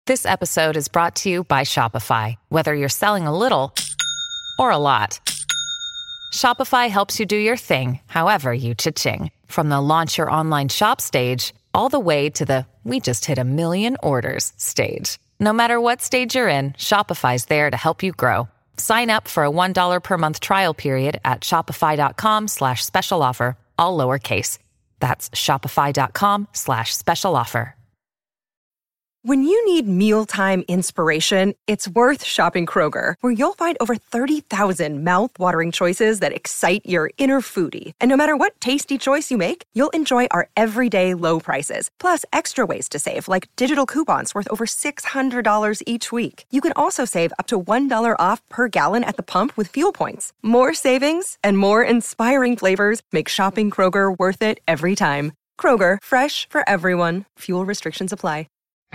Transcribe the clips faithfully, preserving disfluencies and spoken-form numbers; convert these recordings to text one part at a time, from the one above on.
This episode is brought to you by Shopify. Whether you're selling a little or a lot, Shopify helps you do your thing, however you cha-ching. From the launch your online shop stage, all the way to the we just hit a million orders stage. No matter what stage you're in, Shopify's there to help you grow. Sign up for a one dollar per month trial period at shopify.com slash special offer, all lowercase. That's shopify.com slash special offer. When you need mealtime inspiration, it's worth shopping Kroger, where you'll find over thirty thousand mouth-watering choices that excite your inner foodie. And no matter what tasty choice you make, you'll enjoy our everyday low prices, plus extra ways to save, like digital coupons worth over six hundred dollars each week. You can also save up to one dollar off per gallon at the pump with fuel points. More savings and more inspiring flavors make shopping Kroger worth it every time. Kroger, fresh for everyone. Fuel restrictions apply.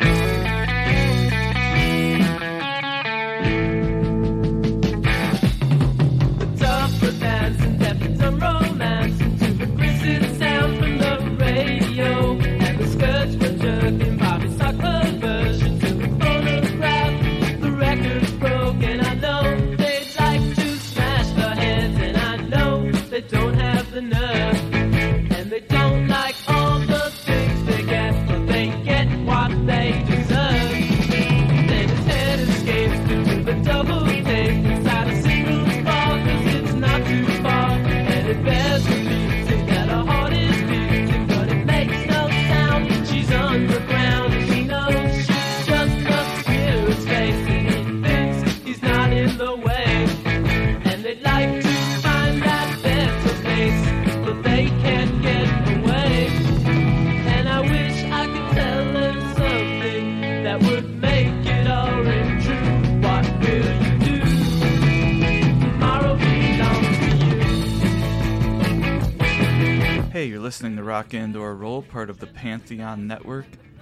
Listening to Rock And/Or Roll, part of the Pantheon Network,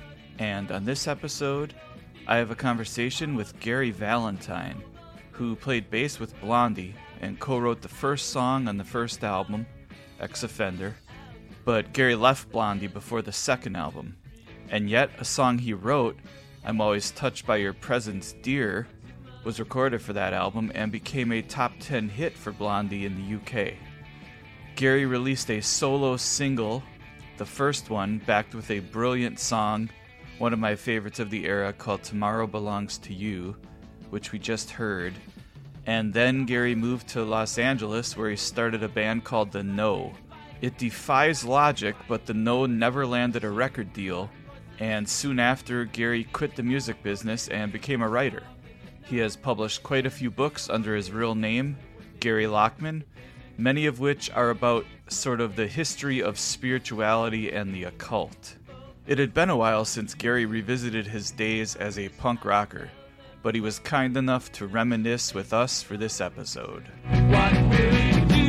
and on this episode, I have a conversation with Gary Valentine, who played bass with Blondie and co-wrote the first song on the first album, Ex-Offender, but Gary left Blondie before the second album, and yet a song he wrote, I'm Always Touched by Your Presence, Dear, was recorded for that album and became a top ten hit for Blondie in the U K. Gary released a solo single, the first one, backed with a brilliant song, one of my favorites of the era, called Tomorrow Belongs to You, which we just heard. And then Gary moved to Los Angeles, where he started a band called The No. It defies logic, but The No never landed a record deal, and soon after, Gary quit the music business and became a writer. He has published quite a few books under his real name, Gary Lockman, many of which are about sort of the history of spirituality and the occult. It had been a while since Gary revisited his days as a punk rocker, but he was kind enough to reminisce with us for this episode. What will you do?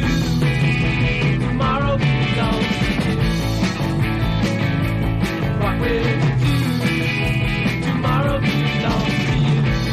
Tomorrow belongs to you. What will you do? Tomorrow belongs to you.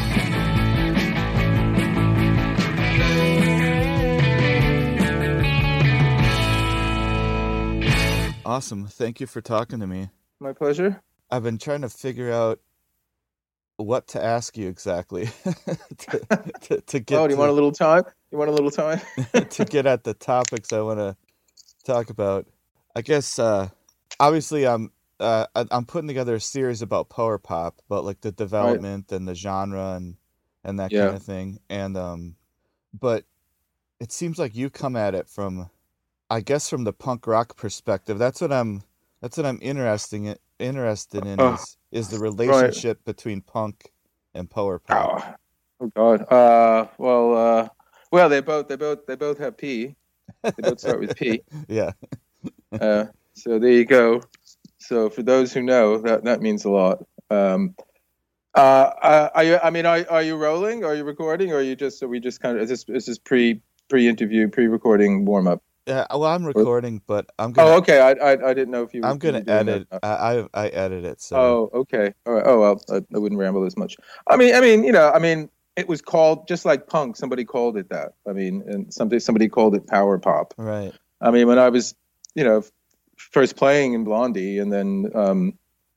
Awesome. Thank you for talking to me. My pleasure. I've been trying to figure out what to ask you exactly to, to, to get. Oh, do you to, want a little time? You want a little time? to get at the topics I want to talk about. I guess uh, obviously I'm uh, I'm putting together a series about power pop, about like the development right. and the genre and and that yeah. kind of thing. And um, but it seems like you come at it from, I guess, from the punk rock perspective. That's what I'm. That's what I'm interesting in, interested in uh, is is the relationship right. between punk and power pop. Oh, oh God. Uh, well, uh, well, they both they both they both have P. They both start with P. Yeah. uh, so there you go. So for those who know, that that means a lot. Um, uh, uh, are you? I mean, are are you rolling? Are you recording? Or are you just? Are we just kind of? Is this is this pre pre interview pre recording warm up? Yeah, well, I'm recording, but I'm gonna. Oh, okay. I I, I didn't know if you. I'm gonna edit. I, I I edit it. So. Oh, okay. All right. Oh well, I, I wouldn't ramble as much. I mean, I mean, you know, I mean, it was called just like punk. Somebody called it that. I mean, and somebody somebody called it power pop. Right. I mean, when I was, you know, first playing in Blondie, and then, um,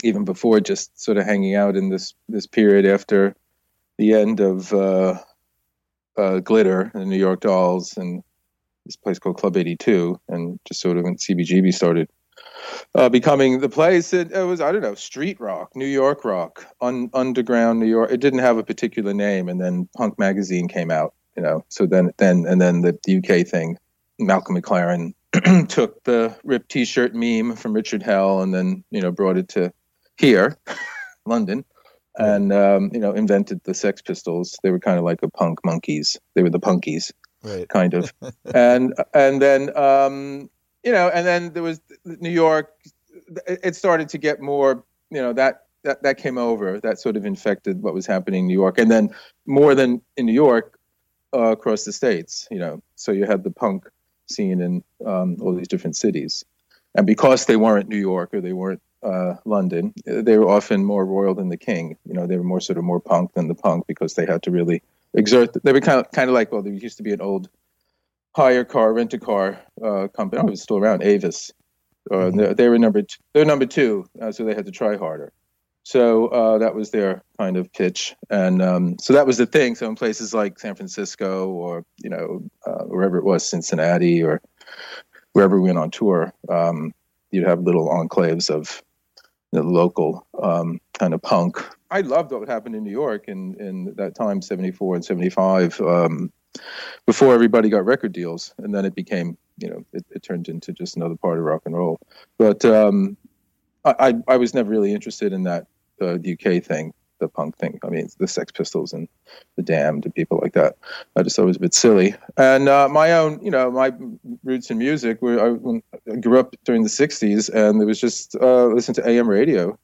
even before, just sort of hanging out in this this period after the end of uh, uh, Glitter and the New York Dolls and this place called Club eighty-two, and just sort of when C B G B started uh, becoming the place. It, it was, I don't know, street rock, New York rock, un, underground New York. It didn't have a particular name, and then Punk magazine came out, you know. So then, then, and then the U K thing. Malcolm McLaren took the ripped T-shirt meme from Richard Hell, and then you know brought it to here, London, and um, you know invented the Sex Pistols. They were kind of like a punk monkeys. They were the punkies, right? Kind of, and and then. Um, You know, and then there was New York. It started to get more, you know, that, that that came over. That sort of infected what was happening in New York. And then more than in New York, uh, across the states, you know. So you had the punk scene in um, all these different cities. And because they weren't New York or they weren't uh, London, they were often more royal than the king. You know, they were more sort of more punk than the punk because they had to really exert. They were kind of, kind of like, well, there used to be an old hire car, rent a car uh, company. Oh, it was still around, Avis. Uh, mm-hmm. they, they were number two. They're number two, uh, so they had to try harder. So uh, that was their kind of pitch, and um, so that was the thing. So in places like San Francisco, or you know, uh, wherever it was, Cincinnati, or wherever we went on tour, um, you'd have little enclaves of you know, local um, kind of punk. I loved what happened in New York in in that time, seventy-four and seventy-five. Um, before everybody got record deals, and then it became, you know, it, it turned into just another part of rock and roll. But um, I, I, I was never really interested in that uh, U K thing, the punk thing. I mean, the Sex Pistols and the Damned and people like that. I just thought it was a bit silly. And uh, my own, you know, my roots in music were, I, when I grew up during the sixties, and it was just uh, listen to A M radio.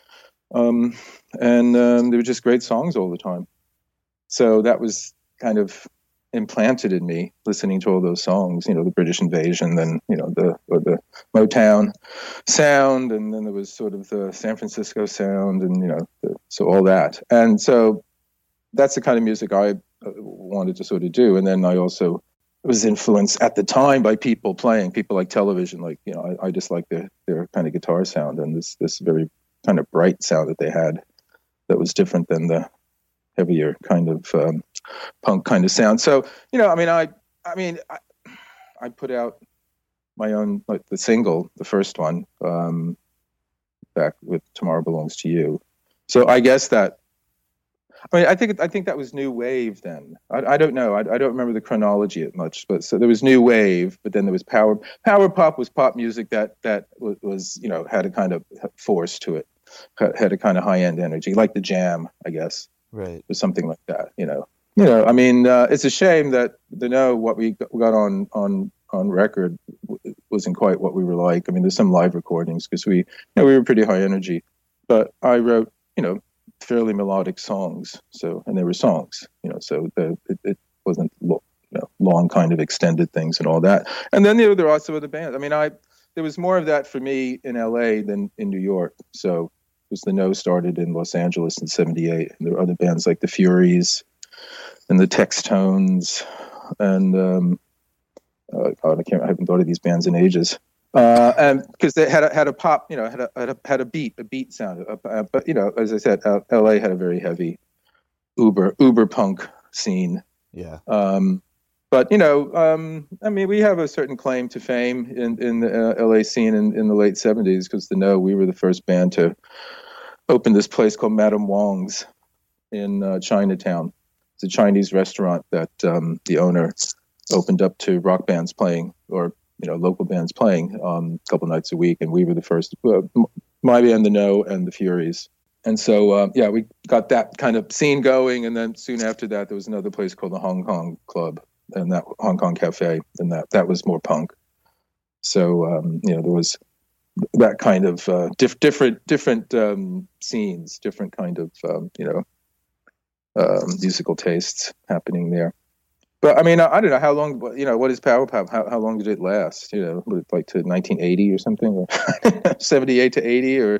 Um, and um, there were just great songs all the time. So that was kind of implanted in me, listening to all those songs, you know, the British Invasion, then, you know, the or the Motown sound, and then there was sort of the San Francisco sound, and, you know, the, so all that. And so that's the kind of music I uh, wanted to sort of do. And then I also was influenced at the time by people playing, people like Television, like, you know, I, I just like their, their kind of guitar sound, and this, this very kind of bright sound that they had that was different than the heavier kind of um, punk kind of sound. So, you know, I mean, I, I mean, I, I put out my own, like the single, the first one, um, back with Tomorrow Belongs to You. So I guess that, I mean, I think, I think that was new wave then. I, I don't know. I, I don't remember the chronology it much, but so there was new wave, but then there was power, power pop was pop music that, that was, was you know, had a kind of force to it, had a kind of high end energy, like the Jam, I guess. Right. Or something like that, you know. You know, I mean, uh, it's a shame that the know what we got on on on record wasn't quite what we were like. I mean, there's some live recordings because we, you know, we were pretty high energy, but I wrote, you know, fairly melodic songs. So, and they were songs, you know, so the, it, it wasn't, you know, long kind of extended things and all that. And then you know, there are also other bands. I mean, I there was more of that for me in L A than in New York. So. Because the No started in Los Angeles in seventy-eight, and there were other bands like the Furies and the Textones, and um, uh, God, I can't, I haven't thought of these bands in ages. Uh, and because they had a, had a pop, you know, had a had a, had a beat, a beat sound. Uh, uh, but you know, as I said, uh, L A had a very heavy uber uber punk scene. Yeah. Um, but you know, um, I mean, we have a certain claim to fame in in the uh, L A scene in, in the late seventies because the No, we were the first band to open this place called Madame Wong's in uh, Chinatown. It's a Chinese restaurant that um, the owner opened up to rock bands playing, or you know, local bands playing um, a couple nights a week, and we were the first. Uh, my band, the No, and the Furies. And so, uh, yeah, we got that kind of scene going, and then soon after that, there was another place called the Hong Kong Club, and that Hong Kong Cafe, and that that was more punk. So, um, you know, there was that kind of uh, diff- different different um, scenes, different kind of um, you know um, musical tastes happening there. But I mean, I, I don't know how long. You know, what is Power Pop? How how long did it last? You know, was it like to nineteen eighty or something, or seventy-eight to eighty, or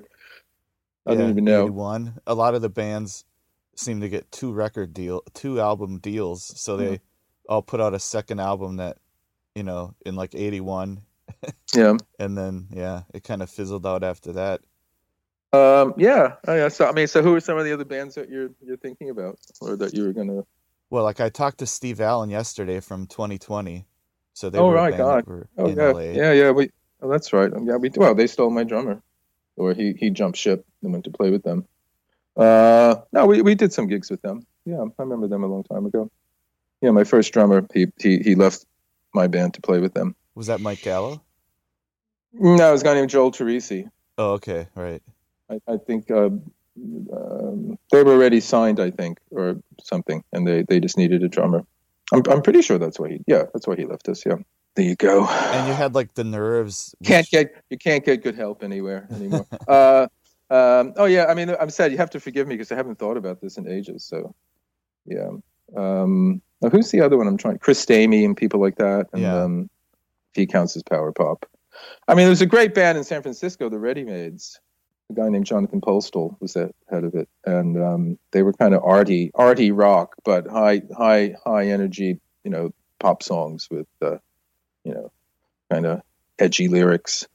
I yeah, don't even know. eighty-one. A lot of the bands seem to get two record deal, two album deals, so they mm-hmm. all put out a second album that, you know, in like eighty-one. Yeah. And then, yeah, it kind of fizzled out after that. Um, yeah, oh, yeah. So I mean, so who are some of the other bands that you're you're thinking about, or that you were gonna? Well, like I talked to Steve Allen yesterday from twenty twenty. So they Oh, were a right, band that God. were Oh, in yeah, L A. yeah, yeah. We, oh, that's right. Um, Yeah, we. Well, they stole my drummer, or he he jumped ship and went to play with them. Uh, no, we we did some gigs with them. Yeah, I remember them a long time ago. Yeah, my first drummer, he he he left my band to play with them. Was that Mike Gallo? No, it was a guy named Joel Teresi. Oh, okay, right. I, I think uh, um, they were already signed, I think, or something, and they, they just needed a drummer. I'm I'm pretty sure that's why he. Yeah, that's why he left us. Yeah, there you go. And you had like the Nerves. Which... Can't get you can't get good help anywhere anymore. uh, um, oh yeah, I mean, I'm sad. You have to forgive me because I haven't thought about this in ages. So, yeah. Um, now who's the other one? I'm trying. Chris Stamey and people like that. And, yeah. Um, if he counts as power pop. I mean, there's a great band in San Francisco, the Ready Mades. A guy named Jonathan Postal was the head of it, and um, they were kind of arty, arty rock, but high, high, high energy, you know, pop songs with, uh, you know, kind of edgy lyrics.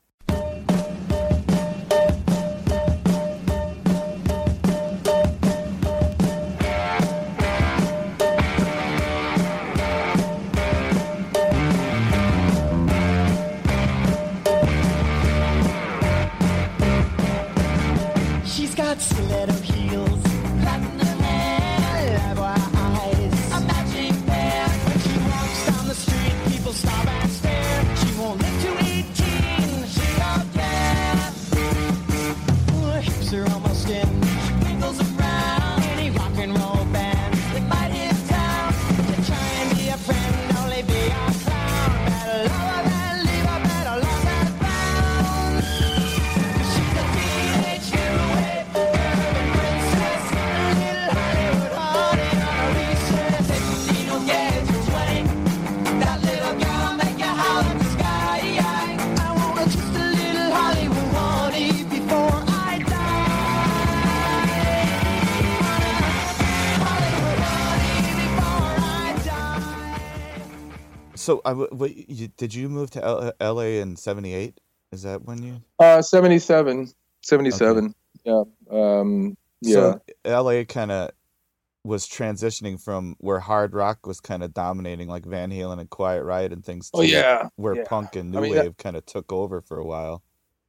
Stiletto heels, platinum hair, eyebrow eyes, a magic pair. When she walks down the street, people stop and stare. She won't live to eighteen, she don't care. Her hips are almost in, she wiggles around. Any rock and roll band, they might hit town. To try and be a friend, only be a clown. Better love her than leave her, better lost and found. She's a teenage heroine. So, I w- wait, you, did you move to L- L A in seventy-eight? Is that when you? Uh, seventy-seven. seventy-seven. Okay. Yeah. Um, yeah. So L A kind of was transitioning from where hard rock was kind of dominating, like Van Halen and Quiet Riot and things. To oh yeah. Where yeah. punk and new I mean, wave that... kind of took over for a while.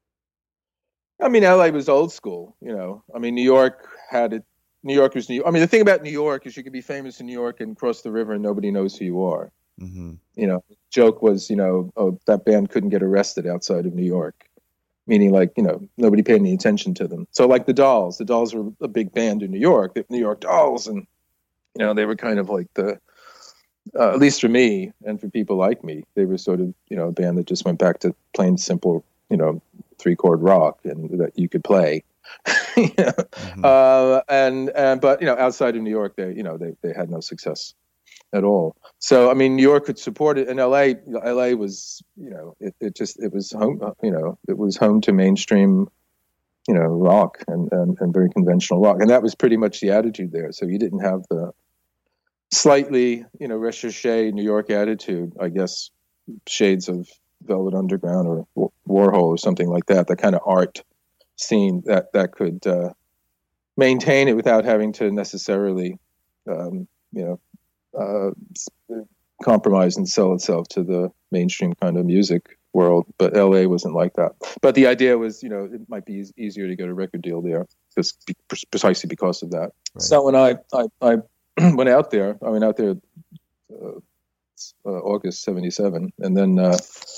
I mean, L A was old school, you know. I mean, New York had it. New York was New York. I mean, the thing about New York is you could be famous in New York and cross the river and nobody knows who you are. Mm-hmm. You know, joke was, you know, oh, that band couldn't get arrested outside of New York, meaning like, you know, nobody paid any attention to them. So like the Dolls, the Dolls were a big band in New York, the New York Dolls, and you know, they were kind of like the, uh, at least for me and for people like me, they were sort of, you know, a band that just went back to plain simple, you know, three chord rock and that you could play. you know? mm-hmm. uh, and and but you know, outside of New York, they you know they they had no success at all. So I mean, New York could support it, and L A L A was you know it, it just it was home you know it was home to mainstream you know rock and, and and very conventional rock, and that was pretty much the attitude there. So you didn't have the slightly you know recherche New York attitude, I guess, shades of Velvet Underground or Warhol or something like that. That kind of art scene that that could uh, maintain it without having to necessarily um, you know. Uh, compromise and sell itself to the mainstream kind of music world, but L A wasn't like that. But the idea was, you know, it might be e- easier to get a record deal there, just be, precisely because of that. Right. So when I I, I went out there, I went out there uh, uh, August seventy-seven, and then uh,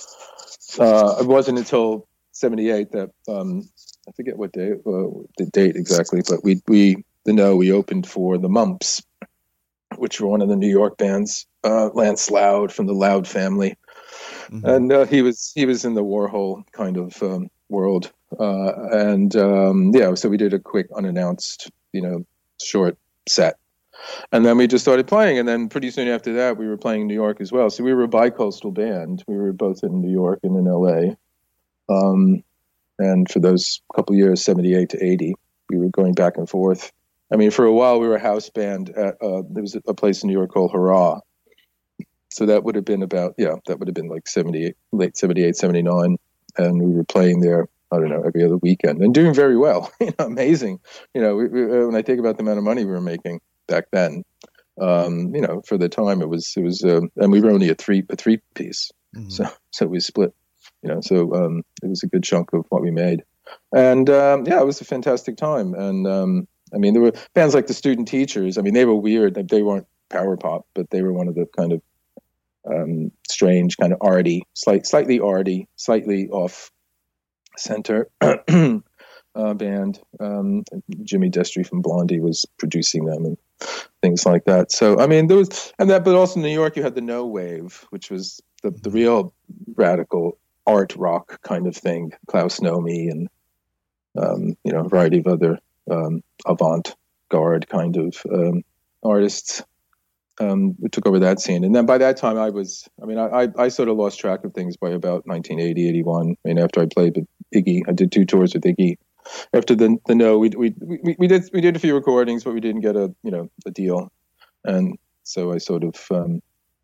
uh, it wasn't until seventy-eight that um, I forget what day uh, the date exactly, but we we the no we opened for the Mumps, which were one of the New York bands, uh, Lance Loud from the Loud family. Mm-hmm. And uh, he was he was in the Warhol kind of um, world. Uh, and um, yeah, so we did a quick unannounced, you know, short set. And then we just started playing. And then pretty soon after that, we were playing in New York as well. So we were a bi-coastal band. We were both in New York and in L A. Um, and for those couple years, seventy-eight to eighty, we were going back and forth. I mean, for a while, we were a house band at, uh, there was a place in New York called Hurrah. So that would have been about, yeah, that would have been like seventy-eight, late seventy-eight, seventy-nine. And we were playing there I don't know, every other weekend, and doing very well. You know, amazing. You know, we, we, when I think about the amount of money we were making back then, um, you know, for the time it was it was, um, and we were only a three a three piece, mm-hmm. so so we split. You know, so um, it was a good chunk of what we made, and um, yeah, it was a fantastic time. And um, I mean, there were bands like the Student Teachers. I mean, they were weird. They weren't power pop, but they were one of the kind of um, strange, kind of arty, slight, slightly arty, slightly off center uh, band. Um, Jimmy Destry from Blondie was producing them and things like that. So I mean, there was, and that, but also in New York, you had the No Wave, which was the the real radical art rock kind of thing. Klaus Nomi and um, you know, a variety of other um, avant-garde kind of um, artists. Um, we took over that scene. And then by that time I was, I mean, I, I, I sort of lost track of things by about nineteen eighty, eighty-one. I mean, after I played with Iggy, I did two tours with Iggy. After the, the No, we, we, we, we did, we did a few recordings, but we didn't get a, you know, a deal. And so I sort of, um,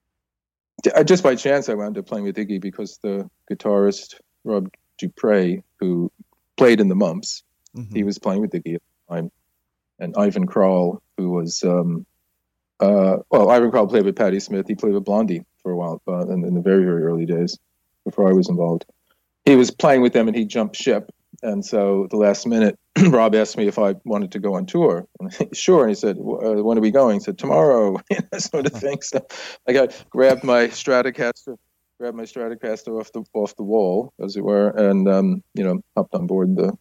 just by chance, I wound up playing with Iggy because the guitarist, Rob Dupre, who played in the Mumps, mm-hmm. he was playing with Iggy at the time. And Ivan Krall, who was, um, Uh, well, Ivan Krall played with Patti Smith. He played with Blondie for a while uh, in, in the very, very early days before I was involved. He was playing with them and he jumped ship. And so at the last minute, Rob asked me if I wanted to go on tour. And I, sure. And he said, uh, when are we going? I said, tomorrow, that sort of thing. So I got grabbed my Stratocaster, grabbed my Stratocaster off the off the wall, as it were, and um, you know, hopped on board the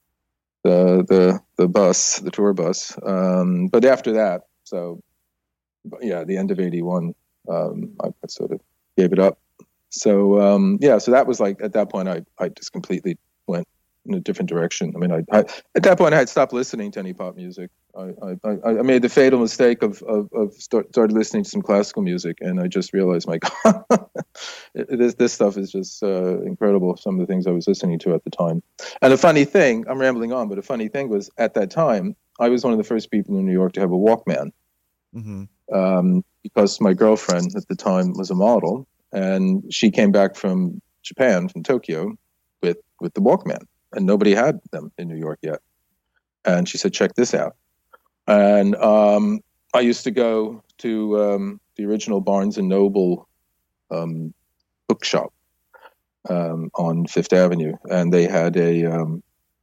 the the the bus, the tour bus. Um, but after that, so. Yeah, the end of eighty-one, um, I, I sort of gave it up. So um, yeah, so that was like at that point, I, I just completely went in a different direction. I mean, I, I at that point I had stopped listening to any pop music. I I, I made the fatal mistake of of, of start, started listening to some classical music, and I just realized, my God, this this stuff is just uh, incredible. Some of the things I was listening to at the time. And a funny thing, I'm rambling on, but a funny thing was at that time, I was one of the first people in New York to have a Walkman. Mm-hmm. Um, because my girlfriend at the time was a model, and she came back from Japan, from Tokyo, with, with the Walkman, and nobody had them in New York yet. And she said, check this out. And um, I used to go to um, the original Barnes and Noble um, bookshop um, on Fifth Avenue, and they had a, um,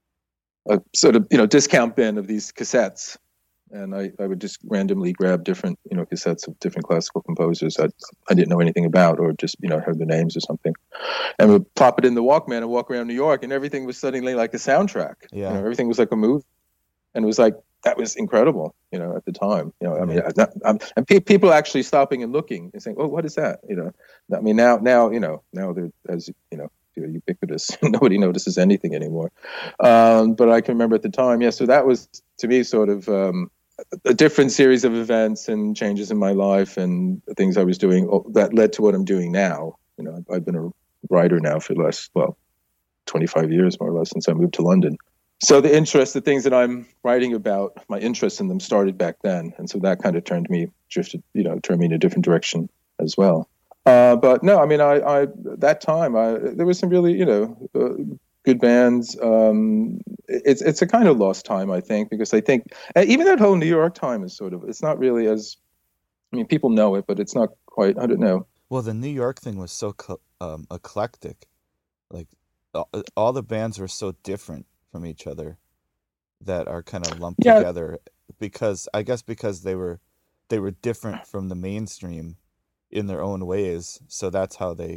a sort of, you know, discount bin of these cassettes. And I, I would just randomly grab different, you know, cassettes of different classical composers that I didn't know anything about, or just, you know, heard the names or something, and would pop it in the Walkman and walk around New York, and everything was suddenly like a soundtrack. Yeah, you know, everything was like a movie, and it was like, that was incredible, you know, at the time. You know, I mean, not, I'm, and pe- people actually stopping and looking and saying, "Oh, what is that?" You know, I mean, now, now, you know, now they're, as you know, ubiquitous. Nobody notices anything anymore. Um, but I can remember at the time, yeah. So that was to me sort of. Um, a different series of events and changes in my life and the things I was doing that led to what I'm doing now. You know, I've been a writer now for the last, well, twenty-five years more or less since I moved to London. So the interest, the things that I'm writing about, my interest in them started back then. And so that kind of turned me, drifted, you know, turned me in a different direction as well. Uh, but no, I mean, I, I, that time, I, there was some really, you know, uh, good bands. Um, it's it's a kind of lost time, I think, because I think even that whole New York time is sort of, it's not really as, I mean, people know it, but it's not quite, I don't know. Well, the New York thing was so um, eclectic. Like, all the bands were so different from each other that are kind of lumped yeah. together because, I guess because they were they were different from the mainstream in their own ways. So that's how they,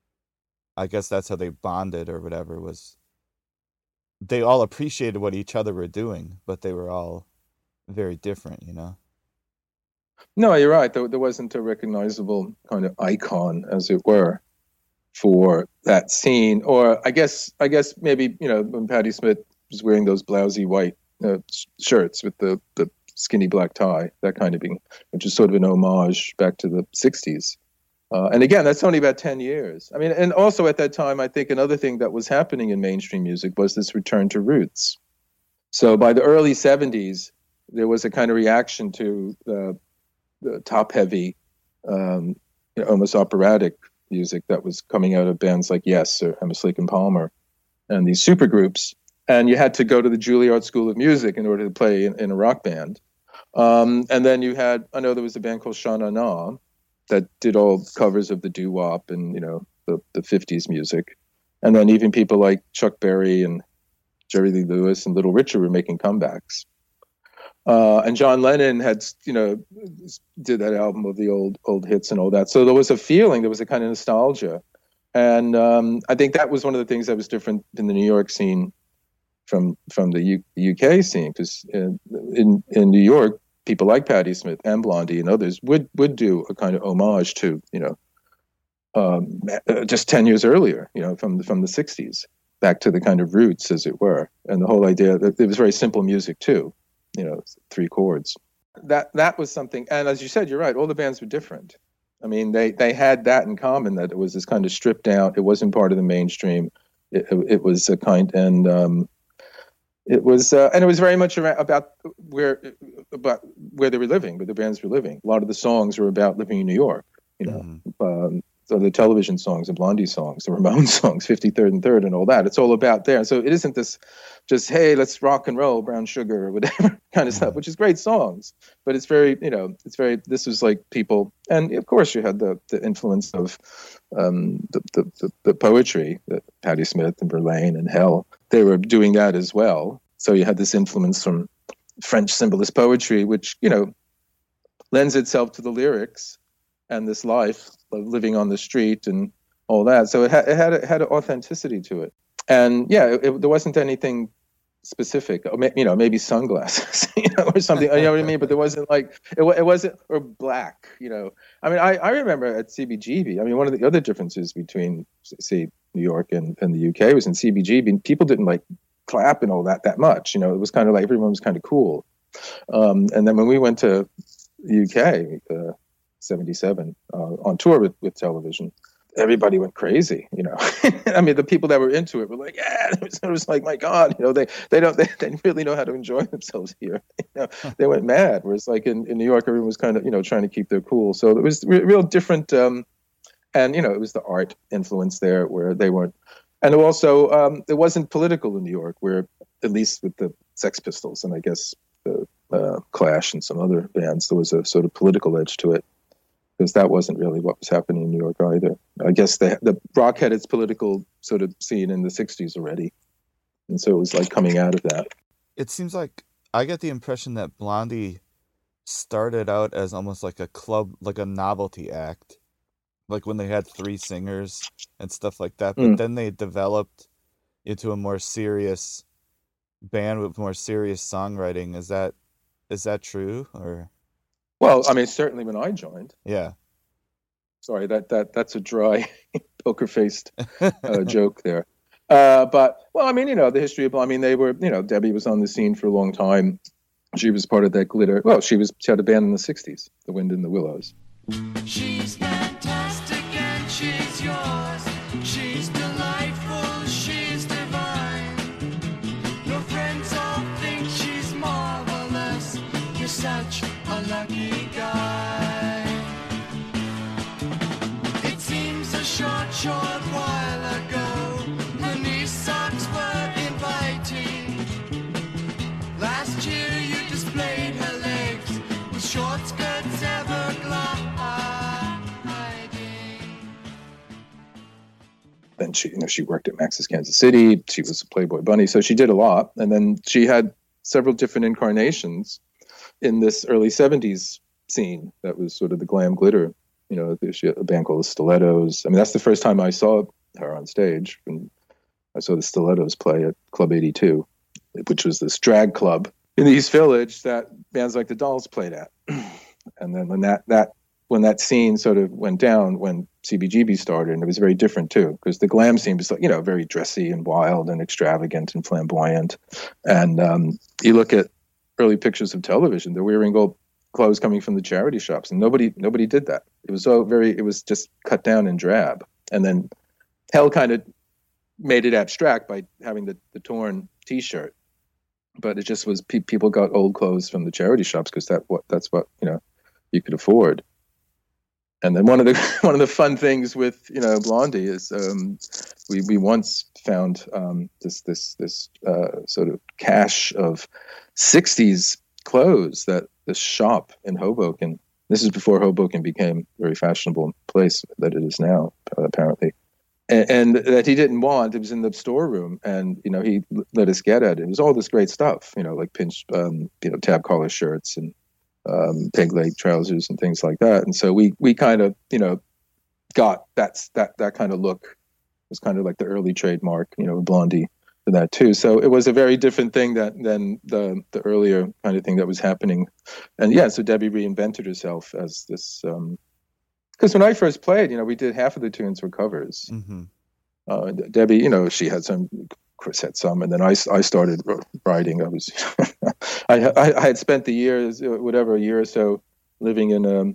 I guess that's how they bonded or whatever, was they all appreciated what each other were doing, but they were all very different, you know? No, you're right. There, there wasn't a recognizable kind of icon, as it were, for that scene. Or I guess, I guess maybe, you know, when Patti Smith was wearing those blousy white uh, shirts with the, the skinny black tie, that kind of thing, which is sort of an homage back to the sixties. Uh, and again, that's only about ten years. I mean, and also at that time, I think another thing that was happening in mainstream music was this return to roots. So by the early seventies, there was a kind of reaction to the, the top-heavy, um, you know, almost operatic music that was coming out of bands like Yes or Emerson, Lake and Palmer. and these super groups. And you had to go to the Juilliard School of Music in order to play in, in a rock band. Um, and then you had, I know there was a band called Sha Na Na that did all covers of the doo-wop and, you know, the, the fifties music. And then even people like Chuck Berry and Jerry Lee Lewis and Little Richard were making comebacks. Uh, and John Lennon had, you know, did that album of the old old hits and all that. So there was a feeling, there was a kind of nostalgia. And um, I think that was one of the things that was different in the New York scene from from the U- UK scene, because in, in in New York, people like Patti Smith and Blondie and others would would do a kind of homage to, you know, um, just ten years earlier, you know, from the, from the sixties, back to the kind of roots, as it were. And the whole idea that it was very simple music too, you know, three chords. That that was something. And as you said, you're right, all the bands were different. I mean, they, they had that in common, that it was this kind of stripped down. It wasn't part of the mainstream. It, it was a kind, and um, it was, uh, and it was very much around, about where about where they were living, where the bands were living. A lot of the songs were about living in New York. You know, mm-hmm. um, so the Television songs, the Blondie songs, the Ramones songs, fifty-third and third, and all that. It's all about there. So it isn't this just, hey, let's rock and roll, Brown Sugar or whatever kind of stuff, which is great songs. But it's very, you know, it's very, this was like people, and of course you had the, the influence of um, the, the, the, the poetry that Patti Smith and Verlaine and Hell, they were doing that as well. So you had this influence from French symbolist poetry, which, you know, lends itself to the lyrics and this life of living on the street and all that. So it, ha- it had it had an authenticity to it. And yeah, it, it, there wasn't anything specific, you know, maybe sunglasses, you know, or something, you know what I mean? But there wasn't like, it, it wasn't, or black, you know. I mean, I, I remember at C B G B, I mean, one of the other differences between, say, New York and, and the U K was in C B G B, people didn't like clap and all that that much, you know. It was kind of like, everyone was kind of cool. Um, and then when we went to the U K, uh, seventy-seven, uh, on tour with, with Television, everybody went crazy, you know. I mean, the people that were into it were like, yeah, it was, it was like, my God, you know, they they don't they, they really know how to enjoy themselves here. You know, they went mad. Whereas like in, in New York, everyone was kind of, you know, trying to keep their cool. So it was re- real different. Um, and, you know, it was the art influence there where they weren't. And also, um, it wasn't political in New York, where at least with the Sex Pistols and I guess the uh, Clash and some other bands, there was a sort of political edge to it. Because that wasn't really what was happening in New York either. I guess the the rock had its political sort of scene in the sixties already. And so it was like coming out of that. It seems like I get the impression that Blondie started out as almost like a club, like a novelty act. Like when they had three singers and stuff like that. But mm. then they developed into a more serious band with more serious songwriting. Is that is that true? Or... Well, I mean, certainly when I joined. Yeah. Sorry, that that that's a dry, poker-faced uh, joke there. Uh, but, well, I mean, you know, the history of, I mean, they were, you know, Debbie was on the scene for a long time. She was part of that glitter. Well, she was, she had a band in the sixties, The Wind in the Willows. She's fantastic and she's yours. She's delightful, she's divine. Your friends all think she's marvelous. You're such a lucky guy. It seems a short, short while ago, the knee socks were inviting. Last year you displayed her legs with short skirts ever gliding. Then she, you know, she worked at Max's Kansas City. She was a Playboy bunny, so she did a lot. And then she had several different incarnations in this early seventies scene that was sort of the glam glitter. You know, there's a band called the Stilettos. I mean, that's the first time I saw her on stage. And I saw the Stilettos play at Club eighty-two, which was this drag club in the East Village that bands like the Dolls played at. And then when that, that when that scene sort of went down, when C B G B started, and it was very different too, because the glam scene was, like, you know, very dressy and wild and extravagant and flamboyant. And um, you look at early pictures of Television, they're wearing gold clothes coming from the charity shops, and nobody nobody did that. It was so very, it was just cut down and drab. And then Hell kind of made it abstract by having the, the torn T-shirt, but it just was pe- people got old clothes from the charity shops because that what that's what you know you could afford. and then one of the one of the fun things with you know Blondie is um, we we once found um, this this this uh, sort of cache of sixties clothes that the shop in Hoboken. This is before Hoboken became a very fashionable place that it is now, apparently. And, and that he didn't want. It was in the storeroom, and you know he let us get at it. It was all this great stuff, you know, like pinch, um, you know, tab collar shirts and um, peg leg trousers and things like that. And so we we kind of you know got that's that that kind of look. It was kind of like the early trademark, you know, Blondie for that too. So it was a very different thing that than the the earlier kind of thing that was happening. And yeah, so Debbie reinvented herself as this. Um, Because when I first played, you know, we did half of the tunes were covers. Mm-hmm. Uh, Debbie, you know, she had some, Chris had some, and then I, I started writing. I was, I, I, I had spent the years, whatever, a year or so, living in a,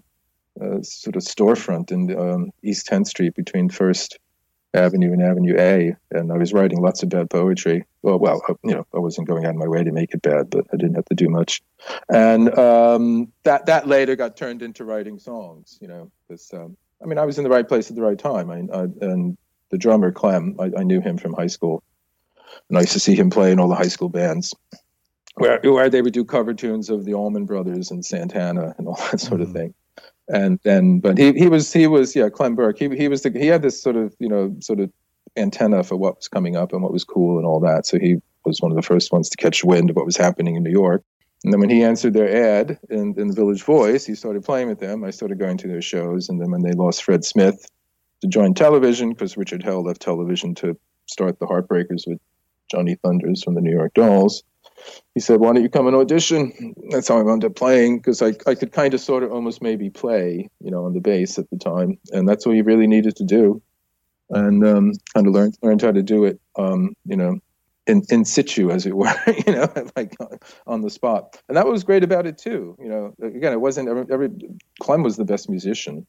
a sort of storefront in um, East tenth Street between First Avenue and Avenue A, and I was writing lots of bad poetry. Well, well, you know, I wasn't going out of my way to make it bad, but I didn't have to do much. And um, that that later got turned into writing songs. You know, this. Um, I mean, I was in the right place at the right time. I, I, and the drummer Clem, I, I knew him from high school, and I used to see him play in all the high school bands, where where they would do cover tunes of the Allman Brothers and Santana and all that sort mm-hmm. of thing. And then, but he, he was, he was, yeah, Clem Burke, he, he was the, he had this sort of, you know, sort of antenna for what was coming up and what was cool and all that. So he was one of the first ones to catch wind of what was happening in New York. And then when he answered their ad in, in the Village Voice, he started playing with them. I started going to their shows. And then when they lost Fred Smith to join television, because Richard Hell left television to start the Heartbreakers with Johnny Thunders from the New York Dolls, he said, why don't you come and audition? That's how I wound up playing, because I, I could kind of sort of almost maybe play, you know, on the bass at the time. And that's what you really needed to do. And um, kind of learned, learned how to do it, um, you know, in, in situ, as it were, you know, like on the spot. And that was great about it, too. You know, again, it wasn't every, every Clem was the best musician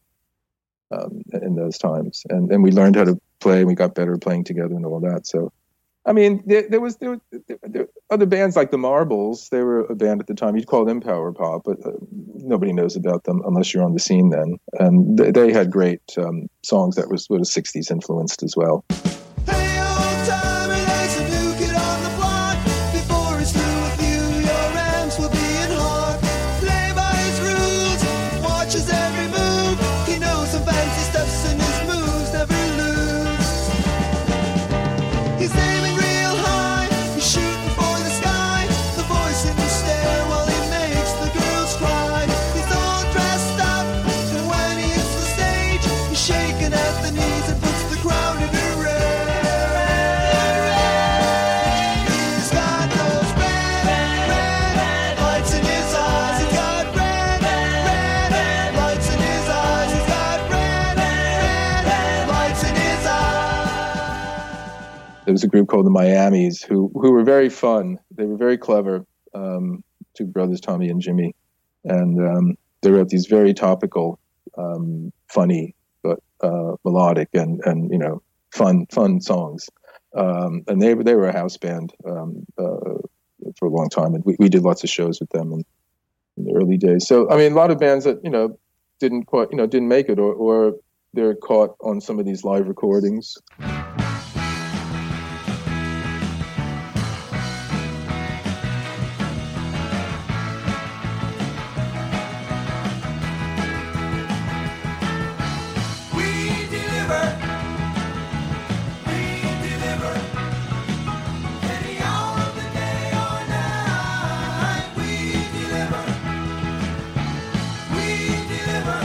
um, in those times. And, and we learned how to play, and we got better playing together and all that. So, I mean, there, there was there, there, there other bands like the Marbles. They were a band at the time. You'd call them power pop, but uh, nobody knows about them unless you're on the scene then. And they, they had great um, songs that was sort of sixties influenced as well. Hey, old timer, there's a new kid on the block. Before he's through with you, your rams will be in hard. Play by his rules, watches every move. He knows some fancy steps and his moves never lose. He's aiming real high, he's shooting for the sky. The voice in his stare while he makes the girls cry. He's all dressed up, and when he hits the stage, he's shaking at the knees and puts the crowd in a rage. He's got those red, red, red lights in his eyes. He's got red, red, red lights in his eyes. He's got red, red, red lights in his eyes. There was a group called the Miamis who who were very fun. They were very clever, um, two brothers, Tommy and Jimmy. And um, they wrote these very topical, um, funny, but uh, melodic and, and, you know, fun fun songs. Um, and they, they were a house band um, uh, for a long time. And we, we did lots of shows with them in, in the early days. So, I mean, a lot of bands that, you know, didn't quite, you know, didn't make it, or, or they're caught on some of these live recordings. We deliver, we deliver, any hour of the day or night. We deliver, we deliver,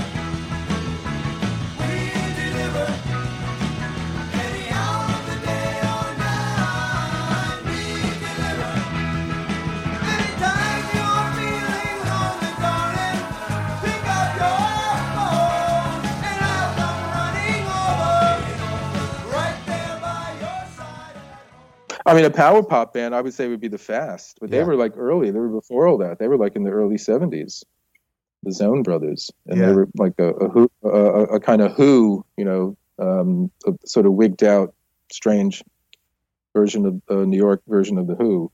we deliver, any hour of the day or night. We deliver. Anytime you're feeling lonely, darling, pick up your phone and I'll come running over, right there by your side. I mean, a power pop band, I would say, would be the Fast, but they Yeah. were like early. They were before all that. They were like in the early seventies, the Zone Brothers, and Yeah. they were like a a, who, a, a, a kind of Who, you know, um, a sort of wigged out, strange version of uh, New York version of the Who.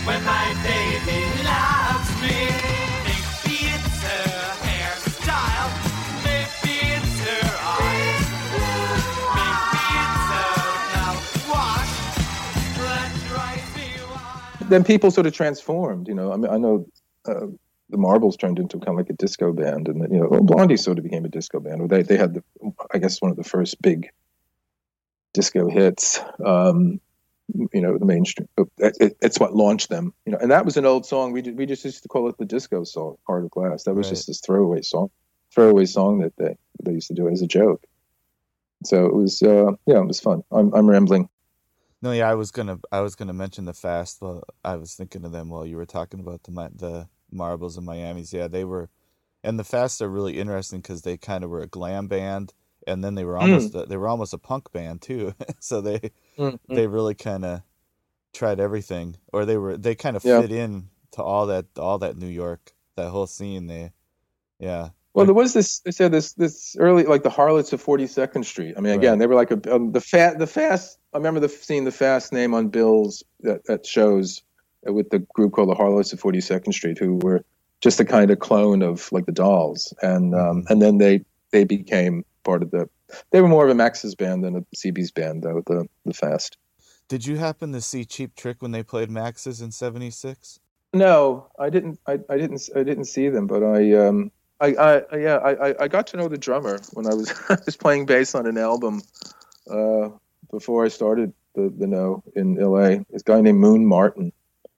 when my baby loves me. Maybe it's her hairstyle, maybe it's her eyes, maybe it's her mouthwash that drives me wild. Then people sort of transformed, you know. I mean, I know uh, the Marbles turned into kind of like a disco band, and you know, well, Blondie sort of became a disco band. They they had the, I guess, one of the first big disco hits. Um, you know, the mainstream. It, it, it's what launched them. You know, and that was an old song. We did, we just used to call it the disco song, Heart of Glass. That was Right. just this throwaway song, throwaway song that they they used to do as a joke. So it was, uh, yeah, it was fun. I'm I'm rambling. No, yeah, I was gonna, I was gonna mention the Fast. Well, I was thinking of them while you were talking about the Mi- the Marbles and Miamis. Yeah, they were, and the Fast are really interesting because they kind of were a glam band, and then they were almost, a, they were almost a punk band too. So they, Mm, they really kind of tried everything, or they were, they kind of Yeah. fit in to all that, all that New York, that whole scene. They, yeah, Well, there was this. They said this this early, like the Harlots of forty-second Street. I mean, again, Right. they were like a um, the fat the fast. I remember the seeing the Fast name on bills at, at shows with the group called the Harlots of forty-second Street, who were just a kind of clone of like the Dolls, and um, and then they they became part of the. They were more of a Max's band than a C B's band, though. The the Fast. Did you happen to see Cheap Trick when they played Max's in seventy-six? No, I didn't. I, I didn't. I didn't see them, but I. Um, I, I, yeah, I, I got to know the drummer when I was I was playing bass on an album uh, before I started the the No in L A. This guy named Moon Martin,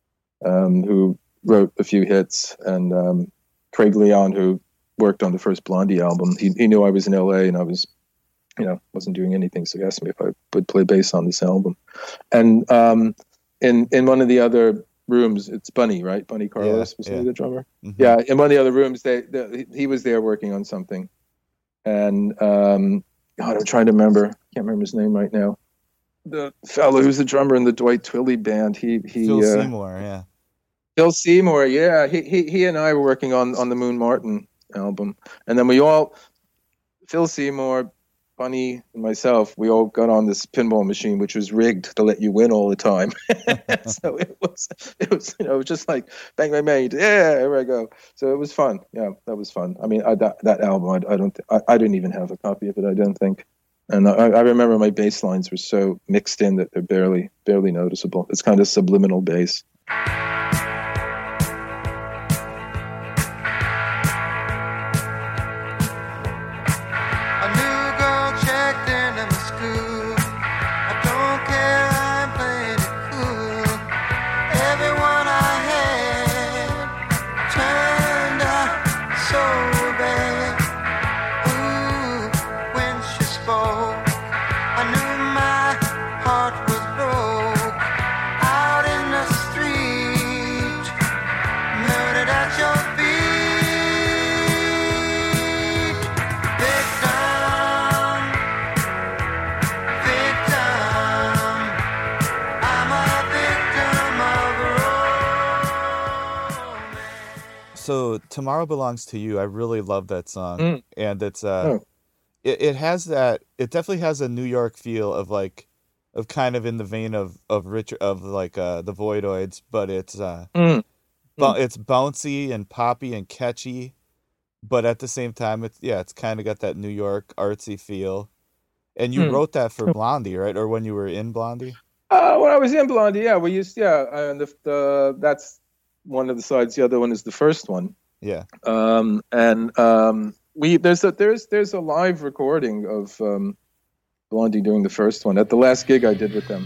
um, who wrote a few hits, and um, Craig Leon, who worked on the first Blondie album. He he knew I was in L A and I was, you know, wasn't doing anything, so he asked me if I would play bass on this album. And um, in in one of the other rooms, it's Bunny, right? Bunny Carlos Yeah, was yeah. he the drummer? Mhm. Yeah, in one of the other rooms, they, they he was there working on something, and um, God, I'm trying to remember. Can't remember his name right now. The fellow who's the drummer in the Dwight Twilley band. He he. Phil uh, Seymour, yeah. Phil Seymour, yeah. He he he and I were working on on the Moon Martin album, and then we all, Phil Seymour, Bunny, and myself, we all got on this pinball machine, which was rigged to let you win all the time. So it was, it was, you know, just like bang, bang, bang. Yeah, here I go. So it was fun. Yeah, that was fun. I mean, I, that that album, I, I don't, th- I, I didn't even have a copy of it. I don't think. And I, I remember my bass lines were so mixed in that they're barely, barely noticeable. It's kind of subliminal bass. A new girl checked into my school. I don't care, I'm playing it cool. Everyone I had turned out so bad. Ooh, when she spoke, I knew my heart was broke. Out in the street, murdered at your feet. Victim, victim, I'm a victim of romance. So Tomorrow Belongs to You. I really love that song, Mm. and it's uh, Oh. it, it has that. It definitely has a New York feel of like, of kind of in the vein of of Richard of like uh the Voidoids, but it's uh, Mm. bu- it's bouncy and poppy and catchy, but at the same time, it's yeah, it's kind of got that New York artsy feel. And you Hmm. wrote that for Blondie, right? Or when you were in Blondie? Uh, when I was in Blondie, yeah, we used, yeah, and the, the that's one of the sides. The other one is the first one. Yeah. Um, and um, we there's a there's there's a live recording of um, Blondie doing the first one at the last gig I did with them.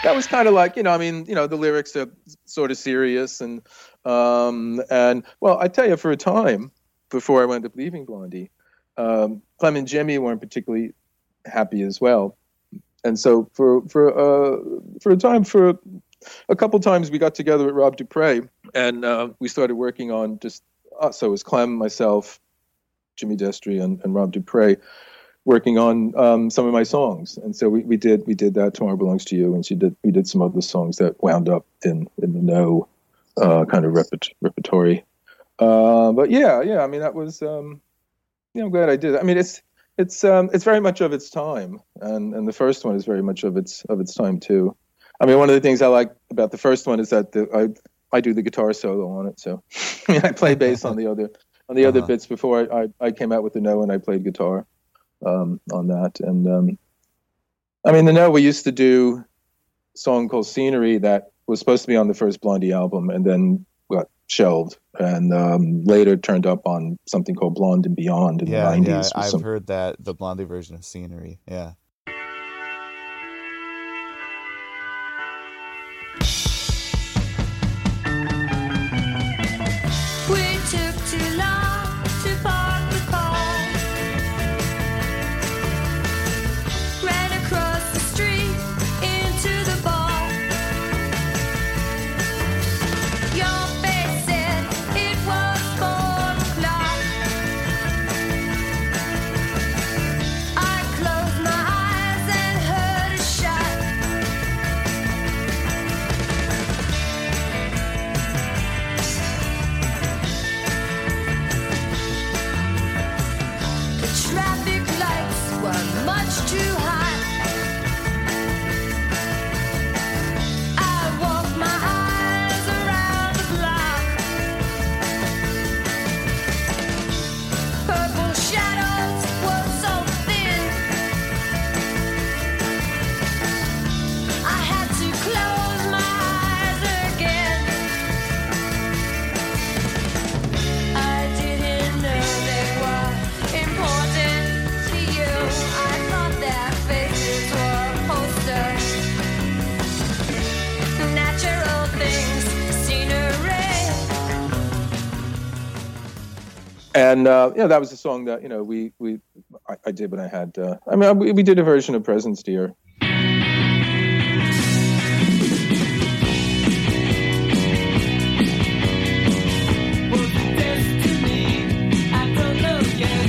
that was kind of like, you know, I mean, you know, the lyrics are sort of serious and, um, and well, I tell you, for a time before I wound up leaving Blondie, um, Clem and Jimmy weren't particularly happy as well. And so for, for, uh, for a time, for a couple times we got together with Rob Dupre and, uh, we started working on just us. So it was Clem, myself, Jimmy Destry and, and Rob Dupre, working on um, some of my songs, and so we, we did we did that. Tomorrow Belongs to You, and she did we did some other songs that wound up in in the No uh, kind of repet- repertory. Uh, but yeah, yeah, I mean that was um, you know, I'm glad I did. I mean it's it's um, it's very much of its time, and and the first one is very much of its of its time too. I mean, one of the things I like about the first one is that the, I I do the guitar solo on it, so I mean I play bass on the other on the uh-huh. other bits before I, I I came out with the No, and I played guitar. Um, on that. And um, I mean, the No, we used to do a song called Scenery that was supposed to be on the first Blondie album and then got shelved and um, later turned up on something called Blonde and Beyond in yeah, the nineties. Yeah, I've some... heard that, the Blondie version of Scenery, yeah. We took too long to park the car. Ran across the street into the bar. Your face said it was four o'clock. I closed my eyes and heard a shot. The traffic lights were much too hot. I walked my eyes around the block. Purple shadows were so thin. I had to close my eyes again. I didn't know they were important to you. I thought their faces were posters. Natural things, scenery. And uh, yeah, that was a song that, you know, we we I, I did when I had. Uh, I mean, we, we did a version of Presents Dear. Was it destiny? I don't know yet.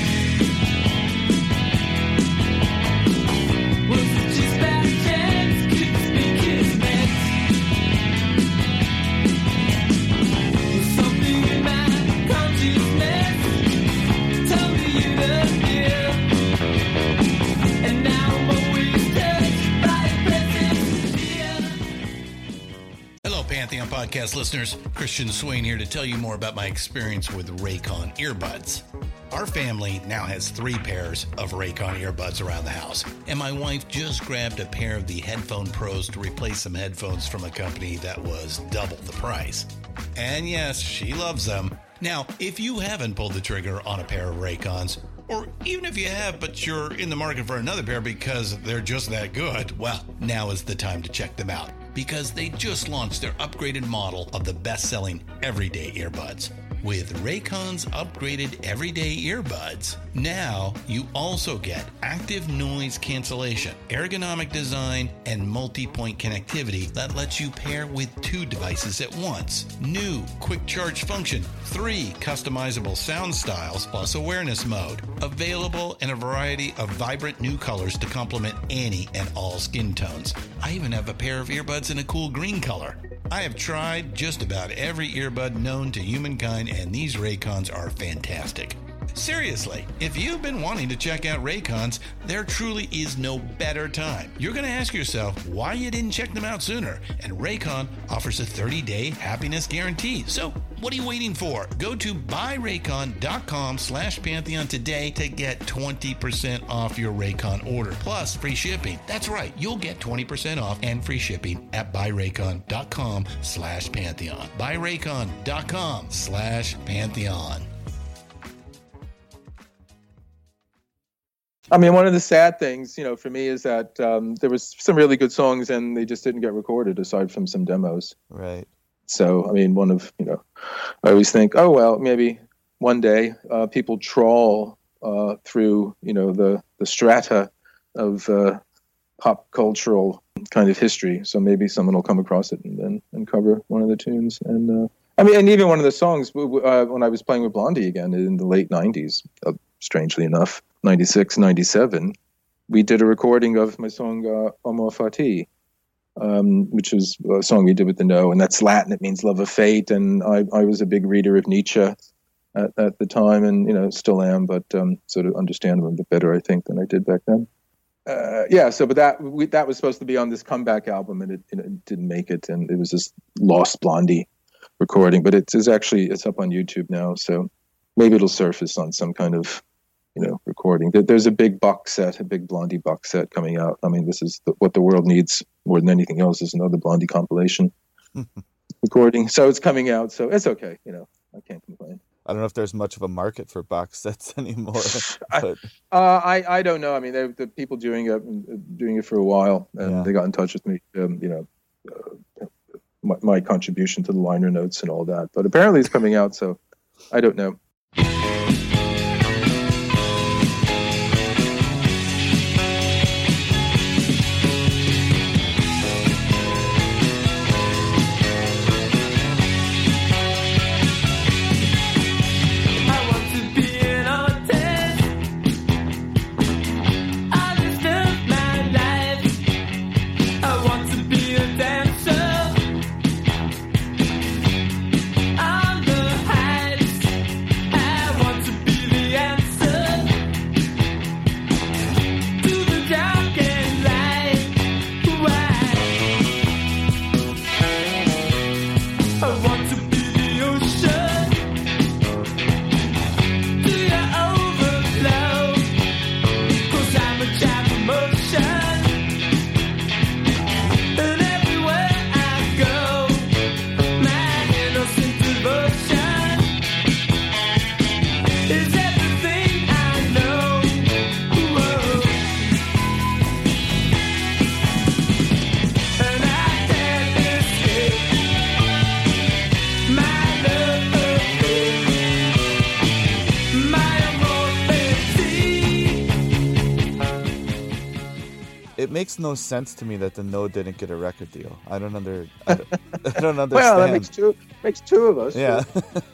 Was it just bad chance? Could this be kismet? Was something in my consciousness told me you loved me? And now I'm always touched by a presence here. Hello, Pantheon podcast listeners. Christian Swain here to tell you more about my experience with Raycon earbuds. Our family now has three pairs of Raycon earbuds around the house, and my wife just grabbed a pair of the Headphone Pros to replace some headphones from a company that was double the price. And yes, she loves them. Now, if you haven't pulled the trigger on a pair of Raycons, or even if you have, but you're in the market for another pair because they're just that good, well, now is the time to check them out, because they just launched their upgraded model of the best-selling everyday earbuds. With Raycon's upgraded everyday earbuds, now you also get active noise cancellation, ergonomic design, and multi-point connectivity that lets you pair with two devices at once. New quick charge function, three customizable sound styles, plus awareness mode. Available in a variety of vibrant new colors to complement any and all skin tones. I even have a pair of earbuds in a cool green color. I have tried just about every earbud known to humankind, and these Raycons are fantastic. Seriously, if you've been wanting to check out Raycons, there truly is no better time. You're going to ask yourself why you didn't check them out sooner, and Raycon offers a thirty-day happiness guarantee. So what are you waiting for? Go to buyraycon.com slash Pantheon today to get twenty percent off your Raycon order, plus free shipping. That's right, you'll get twenty percent off and free shipping at buyraycon.com slash Pantheon. buyraycon.com slash Pantheon. I mean, one of the sad things, you know, for me is that um, there was some really good songs and they just didn't get recorded aside from some demos. Right. So, I mean, one of, you know, I always think, oh, well, maybe one day uh, people trawl uh, through, you know, the, the strata of uh, pop cultural kind of history. So maybe someone will come across it and and, and cover one of the tunes. And uh, I mean, and even one of the songs uh, when I was playing with Blondie again in the late nineties, uh, strangely enough, ninety-six, ninety-seven, we did a recording of my song uh, Amor Fati. Um, which is a song we did with the No, and that's Latin. It means love of fate. And I, I was a big reader of Nietzsche at, at the time, and you know, still am, but um, sort of understand him a bit better, I think, than I did back then. Uh, yeah. So, but that we, that was supposed to be on this comeback album, and it, it didn't make it, and it was this lost Blondie recording. But it's, it's actually it's up on YouTube now, so maybe it'll surface on some kind of, you know, recording. There's a big box set, a big Blondie box set coming out. I mean, this is the, what the world needs more than anything else is another Blondie compilation recording. So it's coming out. So it's okay. You know, I can't complain. I don't know if there's much of a market for box sets anymore. But... I, uh, I I don't know. I mean, the people doing it doing it for a while, and yeah. they got in touch with me. Um, you know, uh, my, my contribution to the liner notes and all that. But apparently, it's coming out. So I don't know. It makes no sense to me that the No didn't get a record deal. I don't under. I don't, I don't understand. Well, that makes two makes two of us. Yeah.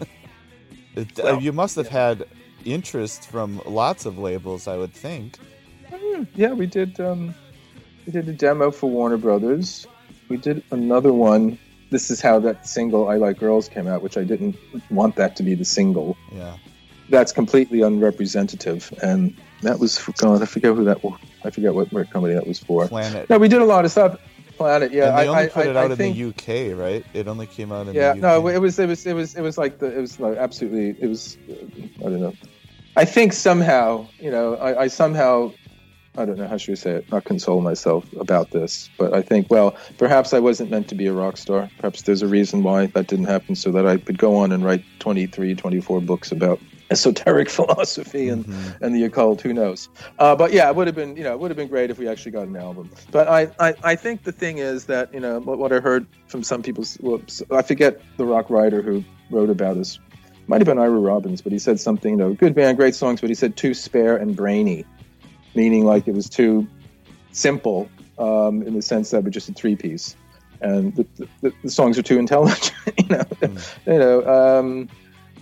it, well, uh, you must have yeah. had interest from lots of labels, I would think. Mm, yeah, we did. Um, we did a demo for Warner Brothers. We did another one. This is how that single "I Like Girls" came out, which I didn't want that to be the single. Yeah. That's completely unrepresentative, and that was for, God, I forget who that was. I forget what, what company that was for. Planet. No, we did a lot of stuff. Planet, yeah. And they only I, put I, it out I in think, the U K, right? It only came out in yeah, the U K. Yeah, no, it was, it was, it was, it was, like the, it was like absolutely, it was, I don't know. I think somehow, you know, I, I somehow, I don't know, how should we say it? Not console myself about this, but I think, well, perhaps I wasn't meant to be a rock star. Perhaps there's a reason why that didn't happen, so that I could go on and write twenty-three, twenty-four books about esoteric philosophy and, mm-hmm. and the occult, who knows? Uh, but yeah, it would have been, you know, it would have been great if we actually got an album. But I, I, I think the thing is that, you know, what, what I heard from some people, whoops, I forget the rock writer who wrote about us, might have been Ira Robbins, but he said something, you know, good band, great songs, but he said too spare and brainy, meaning like it was too simple um, in the sense that it was just a three-piece. And the, the, the songs are too intelligent, you know, mm. you know, um,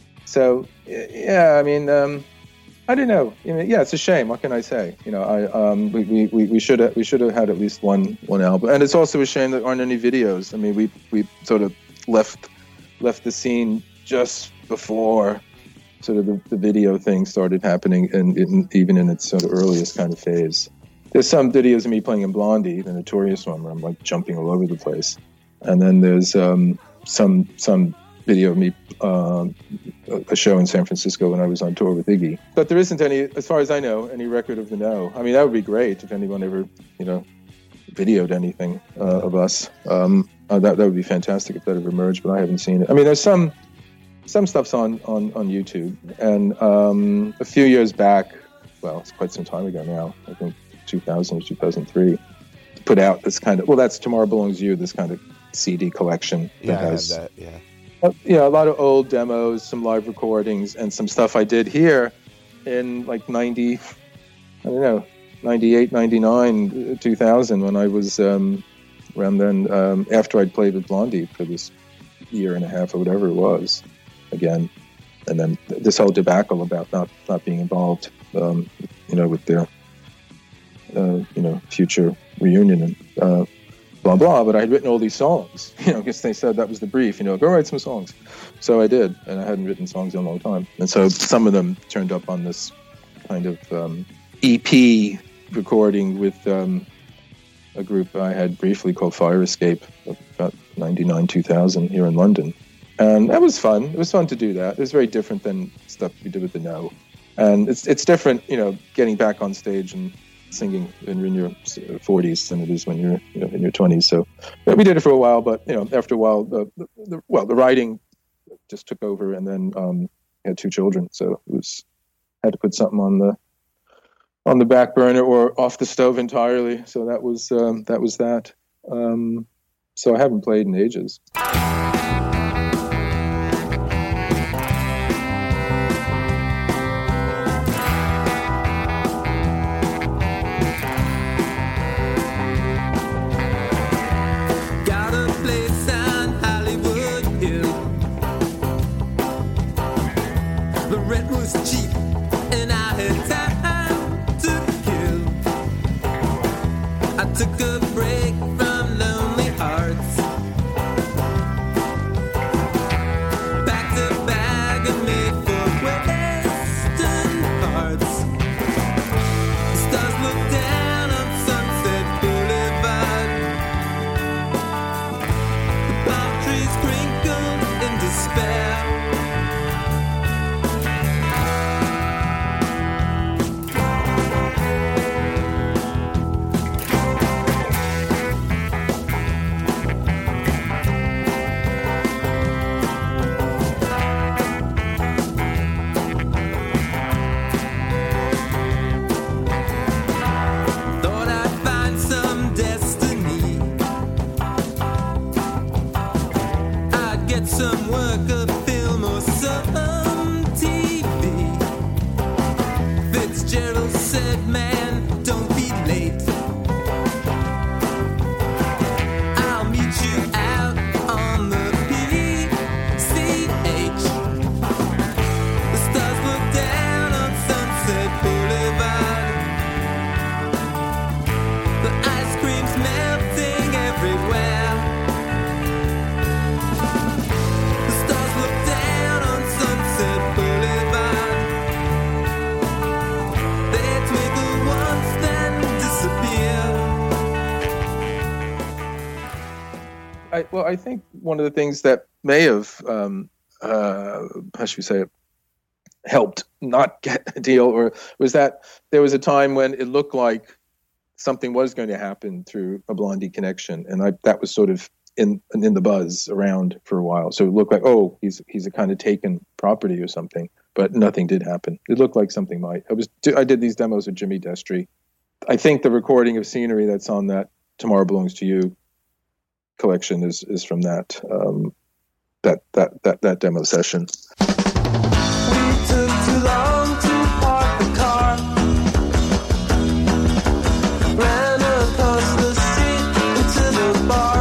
so, yeah, I mean, um, I don't know. I mean, yeah, it's a shame. What can I say? You know, I um, we we we should have we should have had at least one one album, and it's also a shame that there aren't any videos. I mean, we we sort of left left the scene just before sort of the, the video thing started happening, and in, even in its sort of earliest kind of phase. There's some videos of me playing in Blondie, the Notorious one, where I'm like jumping all over the place, and then there's um, some some. video of me, um, a show in San Francisco when I was on tour with Iggy. But there isn't any, as far as I know, any record of the No. I mean, that would be great if anyone ever, you know, videoed anything uh, of us. Um, uh, that that would be fantastic if that ever emerged, but I haven't seen it. I mean, there's some some stuff's on, on, on YouTube. And um, a few years back, well, it's quite some time ago now, I think two thousand or two thousand three, to put out this kind of, well, that's Tomorrow Belongs to You, this kind of C D collection that Yeah, I has, have that, yeah. uh, you know, a lot of old demos, some live recordings, and some stuff I did here in like ninety, I don't know, ninety-eight, ninety-nine, two thousand, when I was um, around then, um, after I'd played with Blondie for this year and a half or whatever it was, again. And then this whole debacle about not, not being involved, um, you know, with their, uh, you know, future reunion and uh, blah, blah. But I had written all these songs, you know, because they said that was the brief, you know, go write some songs. So I did, and I hadn't written songs in a long time. And so some of them turned up on this kind of um, E P recording with um, a group I had briefly called Fire Escape, about ninety-nine, two thousand here in London. And that was fun. It was fun to do that. It was very different than stuff we did with the No. And it's it's different, you know, getting back on stage and singing when you're in your forties than it is when you're, you know, in your twenties. So yeah, we did it for a while, but, you know, after a while, the, the, the well, the writing just took over, and then um, I had two children, so it was had to put something on the on the back burner or off the stove entirely. So that was um, that was that. Um, so I haven't played in ages. Took a break from lonely hearts. Packed a bag and made for western parts. The stars look down on Sunset Boulevard. The palm trees crinkle in despair. Some work, a film, or some T V. Fitzgerald said, man, don't be late. I'll meet you out on the P C H. The stars look down on Sunset Boulevard. The ice cream's melting everywhere. I, well, I think one of the things that may have, um, uh, how should we say it, helped not get a deal, or was that there was a time when it looked like something was going to happen through a Blondie connection, and I, that was sort of in in the buzz around for a while. So it looked like, oh, he's he's a kind of taken property or something, but nothing did happen. It looked like something might. I was I did these demos with Jimmy Destry. I think the recording of Scenery that's on that Tomorrow Belongs to You collection is is from that um, that that that that demo session. We took too long to park the car. Ran across the street into the bar.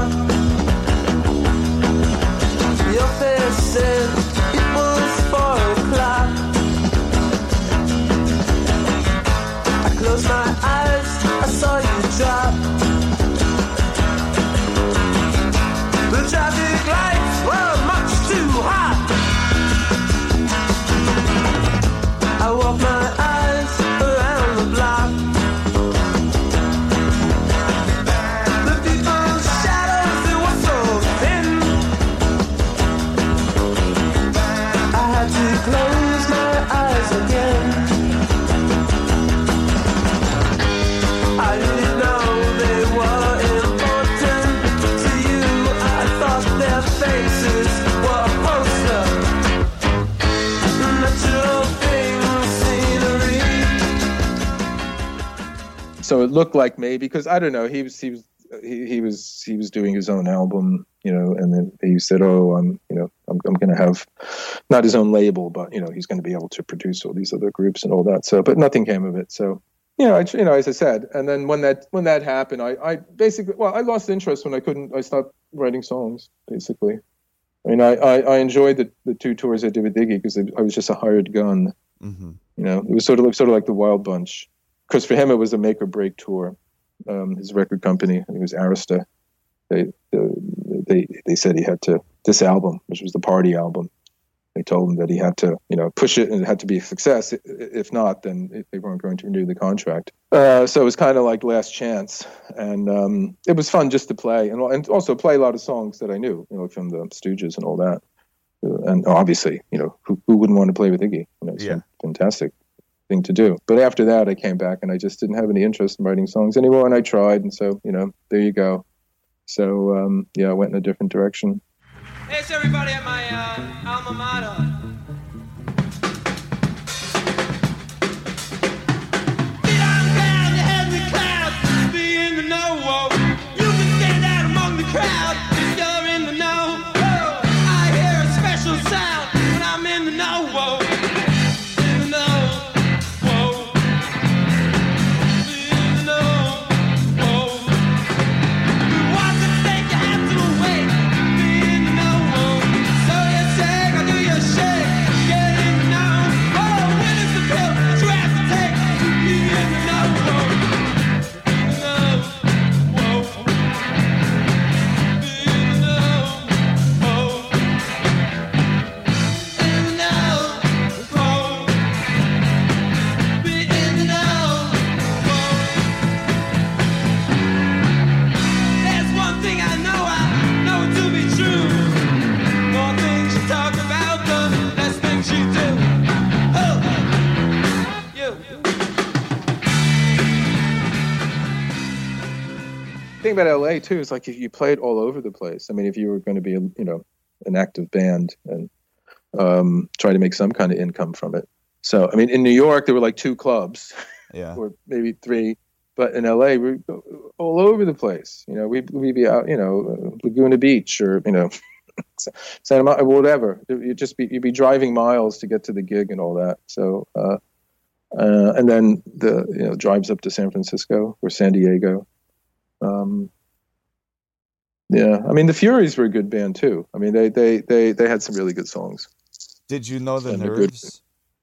Your face said it was four o'clock. I closed my eyes, I saw you drop. The traffic lights were much too hot. I walked my eyes around the block. The people's shadows, they were so thin. I had to close my eyes again. I didn't know they were important to you. I thought their faces were a poster. Natural thing, scenery. so it looked like maybe, because I don't know, he was he was he, he was he was doing his own album, you know, and then he said, "Oh, I'm you know I'm I'm going to have not his own label, but you know he's going to be able to produce all these other groups and all that." So, but nothing came of it. So, you know, I, you know, as I said, and then when that when that happened, I I basically well, I lost interest when I couldn't. I stopped writing songs, basically. I mean, I I, I enjoyed the, the two tours I did with Iggy because I was just a hired gun. Mm-hmm. You know, it was sort of sort of like the Wild Bunch, because for him it was a make or break tour. Um, his record company, I think it was Arista. They, they they they said he had to, this album, which was the Party album, they told him that he had to, you know, push it and it had to be a success. If not, then they weren't going to renew the contract. Uh, so it was kind of like last chance, and um, it was fun just to play and and also play a lot of songs that I knew, you know, from the Stooges and all that. And obviously, you know, who who wouldn't want to play with Iggy? You know, it's yeah. fantastic thing to do. But after that, I came back and I just didn't have any interest in writing songs anymore, and I tried, and so, you know, there you go. So um yeah, I went in a different direction. Hey, it's everybody at my uh, alma mater. Feet on the ground, your head in the clouds, be in the know. Whoa. You can stand out among the crowd if you're in the know. Whoa. I hear a special sound when I'm in the know. Whoa. The thing about L A too is like if you played all over the place. I mean, if you were going to be, a, you know, an active band and um, try to make some kind of income from it. So, I mean, in New York there were like two clubs, yeah, or maybe three, but in L A we're all over the place. You know, we we'd be out, you know, Laguna Beach or you know, Santa Monica, whatever. You'd just be you'd be driving miles to get to the gig and all that. So, uh, uh, and then the you know drives up to San Francisco or San Diego. Um, yeah, I mean the Furies were a good band too. I mean they they they they had some really good songs. Did you know the and Nerves?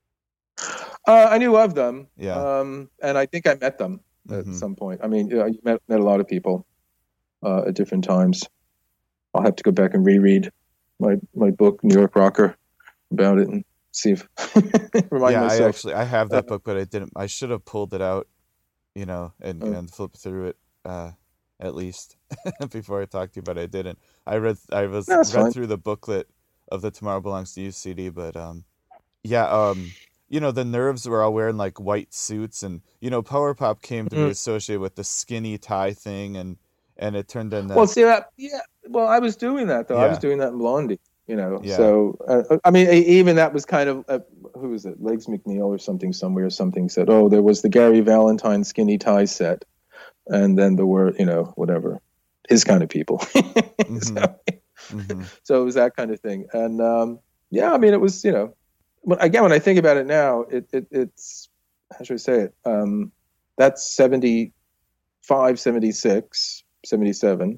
Uh, I knew of them. Yeah. Um, and I think I met them at mm-hmm. some point. I mean, you know, you met met a lot of people uh, at different times. I'll have to go back and reread my my book New York Rocker about it and see if remind yeah, myself. I actually I have that uh, book, but I didn't. I should have pulled it out, you know, and, uh, and flipped through it. Uh, at least before I talked to you, but I didn't. I read I was no, read fine. through the booklet of the Tomorrow Belongs to You C D, but um, yeah, um, you know, the Nerves were all wearing like white suits, and you know, Power Pop came to mm. be associated with the skinny tie thing, and and it turned into well, see that yeah. Well, I was doing that though. Yeah. I was doing that in Blondie, you know. Yeah. So uh, I mean, even that was kind of uh, who was it? Legs McNeil or something somewhere. Something said, oh, there was the Gary Valentine skinny tie set. And then there were, you know, whatever, his kind of people. mm-hmm. so, mm-hmm. so it was that kind of thing. And um, yeah, I mean, it was, you know, when, again, when I think about it now, it, it it's, how should I say it? Um, that's seventy-five, seventy-six, seventy-seven.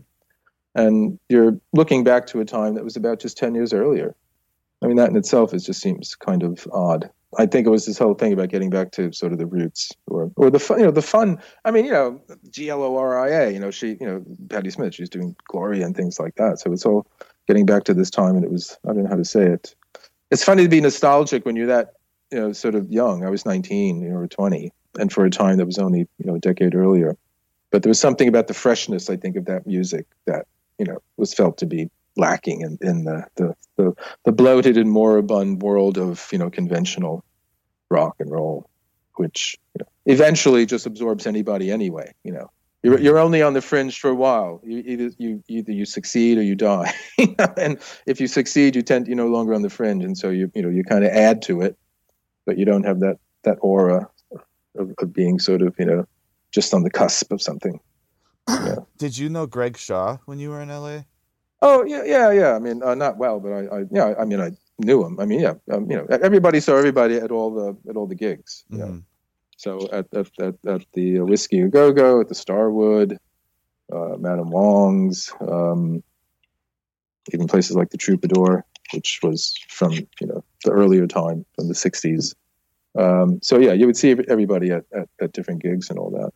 And you're looking back to a time that was about just ten years earlier. I mean, that in itself is just seems kind of odd. I think it was this whole thing about getting back to sort of the roots, or or the fun, you know, the fun. I mean, you know, G L O R I A. You know, she, you know, Patti Smith. She's doing Gloria and things like that. So it's all getting back to this time, and it was. I don't know how to say it. It's funny to be nostalgic when you're that, you know, sort of young. I was nineteen, you know, or twenty, and for a time that was only, you know, a decade earlier. But there was something about the freshness, I think, of that music that, you know, was felt to be lacking in, in the, the, the, the bloated and moribund world of, you know, conventional rock and roll, which, you know, eventually just absorbs anybody anyway. You know, you're you're only on the fringe for a while. You either you either you succeed or you die. And if you succeed, you tend you're no longer on the fringe, and so you you know you kind of add to it, but you don't have that that aura of, of being sort of, you know, just on the cusp of something. Yeah. Did you know Greg Shaw when you were in L A? Oh yeah, yeah, yeah. I mean, uh, not well, but I, I, yeah, I mean, I knew him. I mean, yeah, um, you know, everybody saw everybody at all the at all the gigs. You know? Mm-hmm. So at at at, at the Whiskey A Go Go, at the Starwood, uh, Madame Wong's, um, even places like the Troubadour, which was from you know the earlier time from the sixties. Um, so yeah, you would see everybody at, at, at different gigs and all that.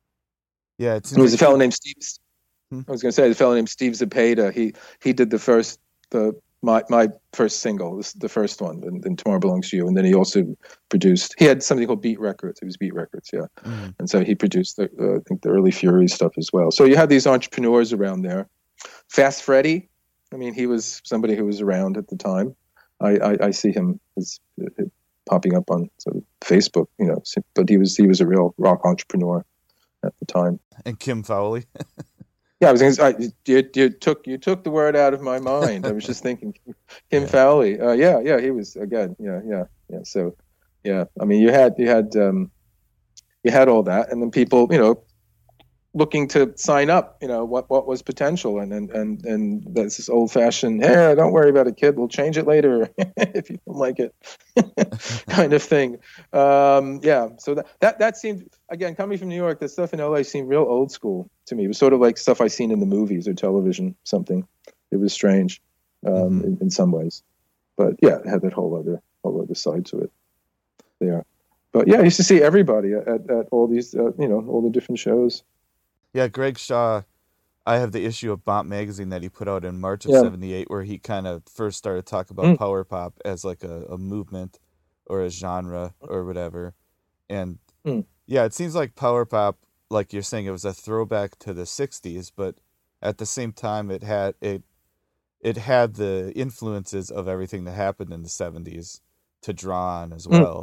Yeah, it there was like a fellow you... named Steve. Hmm? I was going to say a fellow named Steve Zepeda. He he did the first the my my first single, this, the first one, and, and Tomorrow Belongs to You, and then he also produced. He had something called Beat Records. It was Beat Records, yeah, mm. and so he produced the uh, I think the early Fury stuff as well. So you had these entrepreneurs around there. Fast Freddie. I mean, he was somebody who was around at the time. I I, I see him as uh, popping up on sort of Facebook, you know, but he was he was a real rock entrepreneur at the time. And Kim Fowley. Yeah, I was going to say, you, you took you took the word out of my mind. I was just thinking, Kim yeah. Fowley. Uh, yeah, yeah, he was again. Yeah, yeah, yeah. So, yeah, I mean, you had you had um, you had all that, and then people, you know, looking to sign up. You know, what what was potential, and and and and that's this old fashioned. Hey, don't worry about it, kid. We'll change it later if you don't like it, kind of thing. Um, yeah. So that that that seemed, again, coming from New York, the stuff in L A seemed real old school to me. It was sort of like stuff I seen in the movies or television, something. It was strange um, mm-hmm. in, in some ways. But yeah, it had that whole other whole other side to it there. But yeah, I used to see everybody at, at all these, uh, you know, all the different shows. Yeah, Greg Shaw, I have the issue of Bop Magazine that he put out in March of yeah. seventy-eight, where he kind of first started talking about mm. power pop as like a, a movement or a genre or whatever. And mm. yeah, it seems like power pop, like you're saying, it was a throwback to the sixties, but at the same time, it had it it had the influences of everything that happened in the seventies to draw on as well.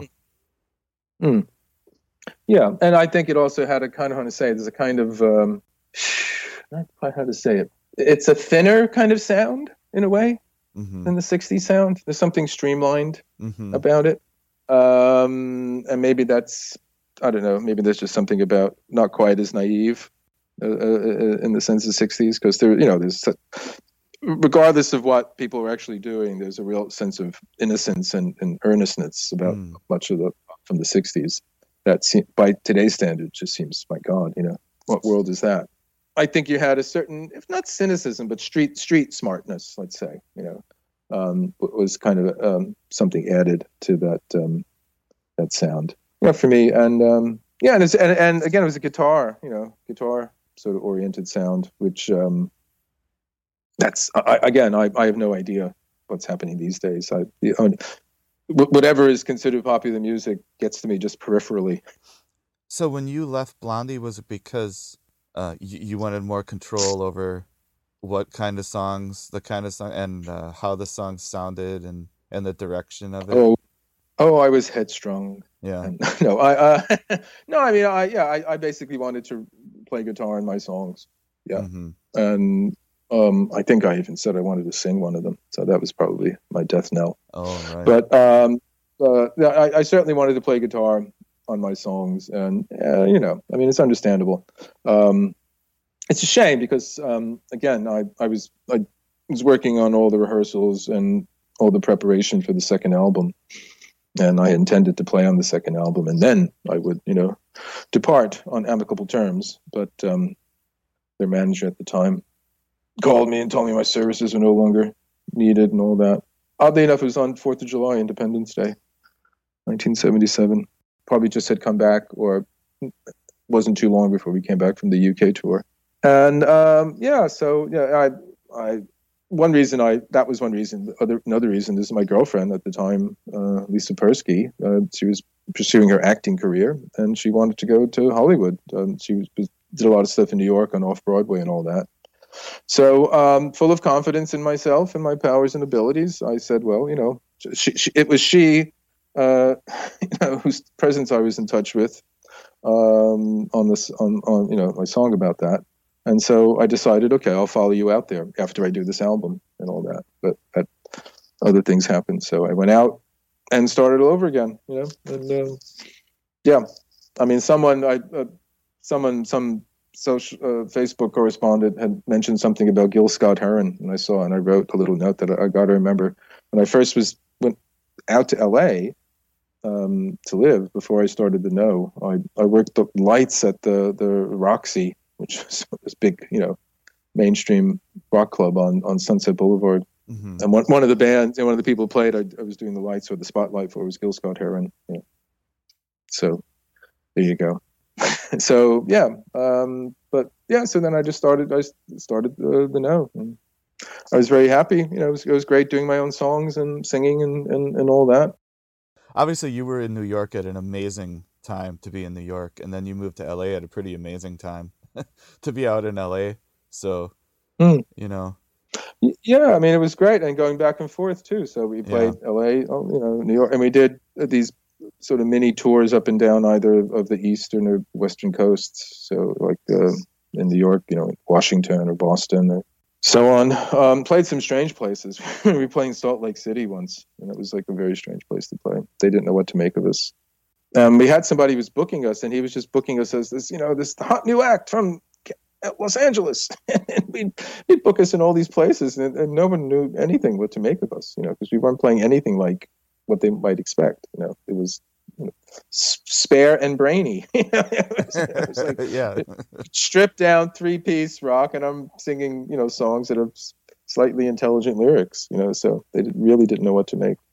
Mm. Mm. Yeah, and I think it also had a kind of, how to say, there's a kind of, um, not quite how to say it. It's a thinner kind of sound in a way mm-hmm. than the sixties sound. There's something streamlined mm-hmm. about it. Um, and maybe that's, I don't know, maybe there's just something about not quite as naive uh, uh, in the sense of sixties, because there, you know, there's, regardless of what people are actually doing, there's a real sense of innocence and, and earnestness about mm. much of the, from the sixties. That seem, by today's standards just seems, my God, you know, what world is that? I think you had a certain, if not cynicism, but street street smartness, let's say, you know, um, was kind of um, something added to that um, that sound. Yeah, for me, and um, yeah, and, it's, and and again, it was a guitar, you know, guitar sort of oriented sound, which um, that's I, again, I, I have no idea what's happening these days. I the only, whatever is considered popular music gets to me just peripherally. So when you left Blondie, was it because uh, you, you wanted more control over what kind of songs, the kind of song, and uh, how the songs sounded, and, and the direction of it? Oh, oh, I was headstrong. Yeah. And, no, I uh, no, I mean, I yeah, I, I basically wanted to play guitar in my songs. Yeah, mm-hmm. and. Um, I think I even said I wanted to sing one of them, so that was probably my death knell. Oh, right. But um, uh, I, I certainly wanted to play guitar on my songs, and uh, you know, I mean, it's understandable. Um, it's a shame because, um, again, I, I was I was working on all the rehearsals and all the preparation for the second album, and I intended to play on the second album, and then I would, you know, depart on amicable terms. But um, their manager at the time called me and told me my services were no longer needed and all that. Oddly enough, it was on fourth of July, Independence Day, nineteen seventy-seven. Probably just had come back, or wasn't too long before we came back from the U K tour. And um, yeah, so yeah, I, I, one reason I, that was one reason. Other, another reason is my girlfriend at the time, uh, Lisa Persky. Uh, she was pursuing her acting career, and she wanted to go to Hollywood. Um, she was, did a lot of stuff in New York on Off Broadway and all that. So, um, full of confidence in myself and my powers and abilities, I said, well, you know, she, she, it was she, uh, you know, whose presence I was in touch with um, on this, on, on, you know, my song about that. And so I decided, okay, I'll follow you out there after I do this album and all that. But that, other things happened. So I went out and started all over again, you know, and uh, yeah, I mean, someone, I, uh, someone, some social uh, Facebook correspondent had mentioned something about Gil Scott-Heron, and I saw, and I wrote a little note that I, I got to remember when I first was went out to L A um, to live before I started the Know. I I worked the lights at the the Roxy, which was this big, you know, mainstream rock club on on Sunset Boulevard. Mm-hmm. And one one of the bands, and one of the people who played, I, I was doing the lights or the spotlight for was Gil Scott-Heron. Yeah. So there you go. So yeah, um, but yeah. So then I just started. I started the, the Know. And I was very happy. You know, it was, it was great doing my own songs and singing and, and, and all that. Obviously, you were in New York at an amazing time to be in New York, and then you moved to L A at a pretty amazing time to be out in L A. So mm. you know. Yeah, I mean, it was great, and going back and forth too. So we played yeah. L A, you know, New York, and we did these sort of mini tours up and down either of the eastern or western coasts. So like uh, in New York, you know, Washington or Boston or so on. Um, played some strange places. We were playing Salt Lake City once, and it was like a very strange place to play. They didn't know what to make of us. Um, we had somebody who was booking us, and he was just booking us as this, you know, this hot new act from Los Angeles. And we'd, he'd book us in all these places, and, and no one knew anything what to make of us, you know, because we weren't playing anything like what they might expect. You know, it was you know, spare and brainy. it was, it was like yeah. stripped down three piece rock, and I'm singing, you know, songs that have slightly intelligent lyrics. You know, so they did, really didn't know what to make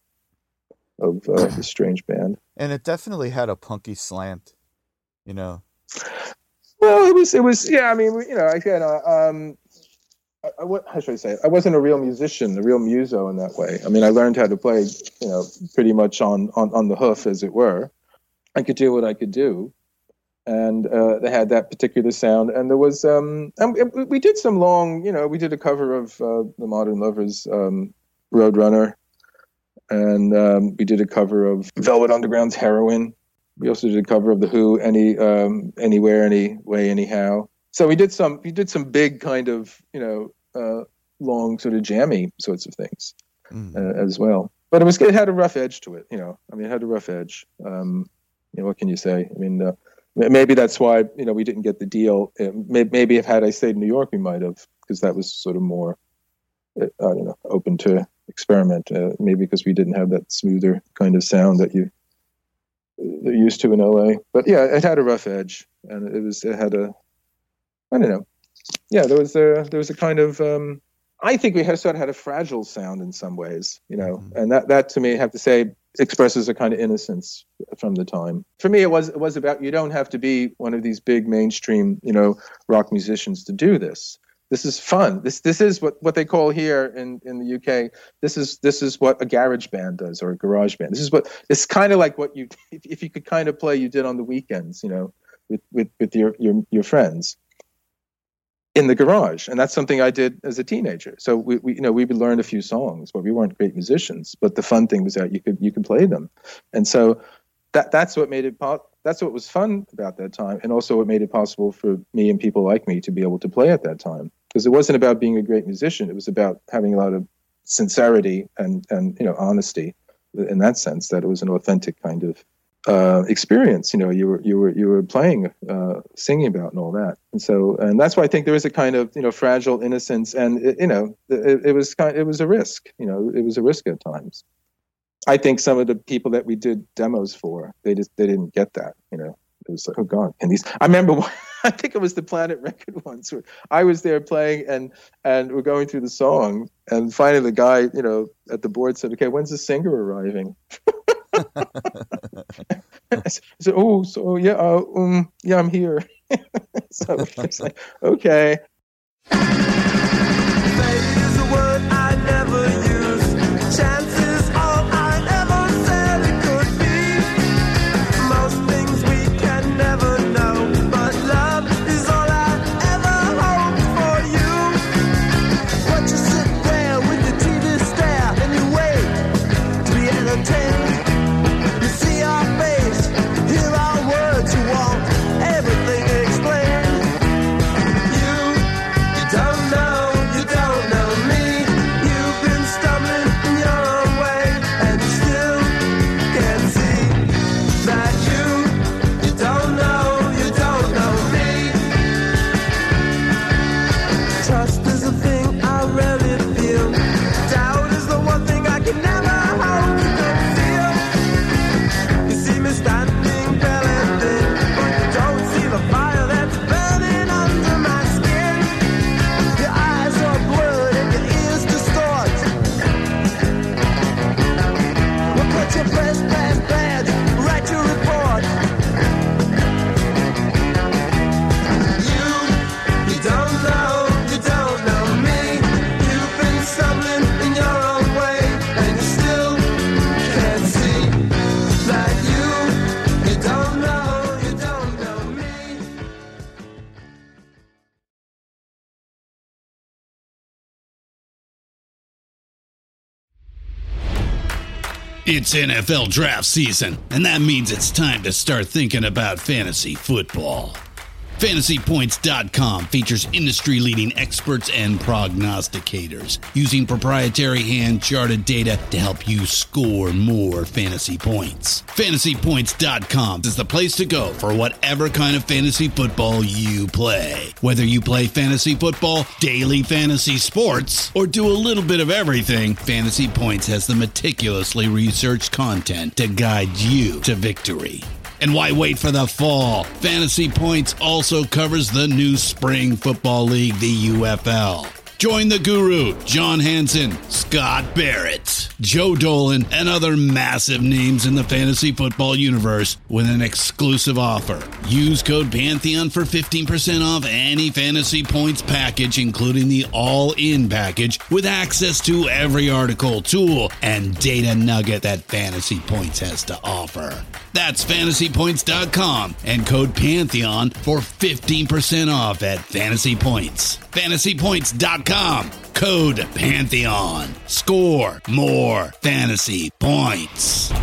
of uh, this strange band. And it definitely had a punky slant, you know. Well, it was, it was, yeah. I mean, you know, again, uh, um, I, I, what, how should I say it? I wasn't a real musician, a real muso in that way. I mean, I learned how to play, you know, pretty much on, on, on the hoof, as it were. I could do what I could do, and uh, they had that particular sound. And there was, um, and we did some long, you know, we did a cover of uh, the Modern Lovers' um, Roadrunner, and um, we did a cover of Velvet Underground's Heroin. We also did a cover of The Who, any, um, Anywhere, Anyway, Anyhow. So we did some, we did some big kind of, you know, uh, long sort of jammy sorts of things mm. uh, as well. But it was, it had a rough edge to it, you know. I mean, it had a rough edge. Um, you know, what can you say? I mean, uh, maybe that's why, you know, we didn't get the deal. Maybe if had I stayed in New York, we might have, because that was sort of more, I don't know, open to experiment. Uh, maybe because we didn't have that smoother kind of sound that you. They're used to in L A, but yeah, it had a rough edge, and it was it had a, I don't know, yeah, there was a there was a kind of, um, I think we had sort of had a fragile sound in some ways, you know, mm-hmm. and that that to me, I have to say, expresses a kind of innocence from the time. For me, it was it was about, you don't have to be one of these big mainstream, you know, rock musicians to do this. This is fun. This this is what, what they call here in, in the U K. This is this is what a garage band does, or a garage band. This is what it's kind of like what you if, if you could kind of play you did on the weekends, you know, with, with, with your, your your friends in the garage. And that's something I did as a teenager. So we, we you know we would learn a few songs, but we weren't great musicians. But the fun thing was that you could you could play them, and so that that's what made it possible. That's what was fun about that time, and also what made it possible for me and people like me to be able to play at that time. Because it wasn't about being a great musician; it was about having a lot of sincerity and, and you know honesty. In that sense, that it was an authentic kind of uh, experience. You know, you were you were you were playing, uh, singing about, and all that. And so, and that's why I think there is a kind of you know fragile innocence, and it, you know, it, it was kind, it was a risk. You know, it was a risk at times. I think some of the people that we did demos for, they just they didn't get that. You know, it was like, oh God, and these. I remember, one, I think it was the Planet Record ones where I was there playing, and and we're going through the song, and finally the guy, you know, at the board said, "Okay, when's the singer arriving?" I said, "Oh, so yeah, uh, um, yeah, I'm here." So it's like, okay. Faith is a word I never use. Chance is all I ever said it could be. Most things we can never know, but love is all I ever hope for you. But you sit there with the T V stare and you wait to be entertained. You see our face, hear our words, you want everything explained. You, you don't know, you don't know. It's N F L draft season, and that means it's time to start thinking about fantasy football. Fantasy Points dot com features industry-leading experts and prognosticators using proprietary hand-charted data to help you score more fantasy points. Fantasy Points dot com is the place to go for whatever kind of fantasy football you play. Whether you play fantasy football, daily fantasy sports, or do a little bit of everything, Fantasy Points has the meticulously researched content to guide you to victory. And why wait for the fall? Fantasy Points also covers the new spring football league, the U F L. Join the guru, John Hansen, Scott Barrett, Joe Dolan, and other massive names in the fantasy football universe with an exclusive offer. Use code Pantheon for fifteen percent off any Fantasy Points package, including the all-in package, with access to every article, tool, and data nugget that Fantasy Points has to offer. That's Fantasy Points dot com and code Pantheon for fifteen percent off at Fantasy Points. Fantasy Points dot com, code Pantheon. Score more fantasy points.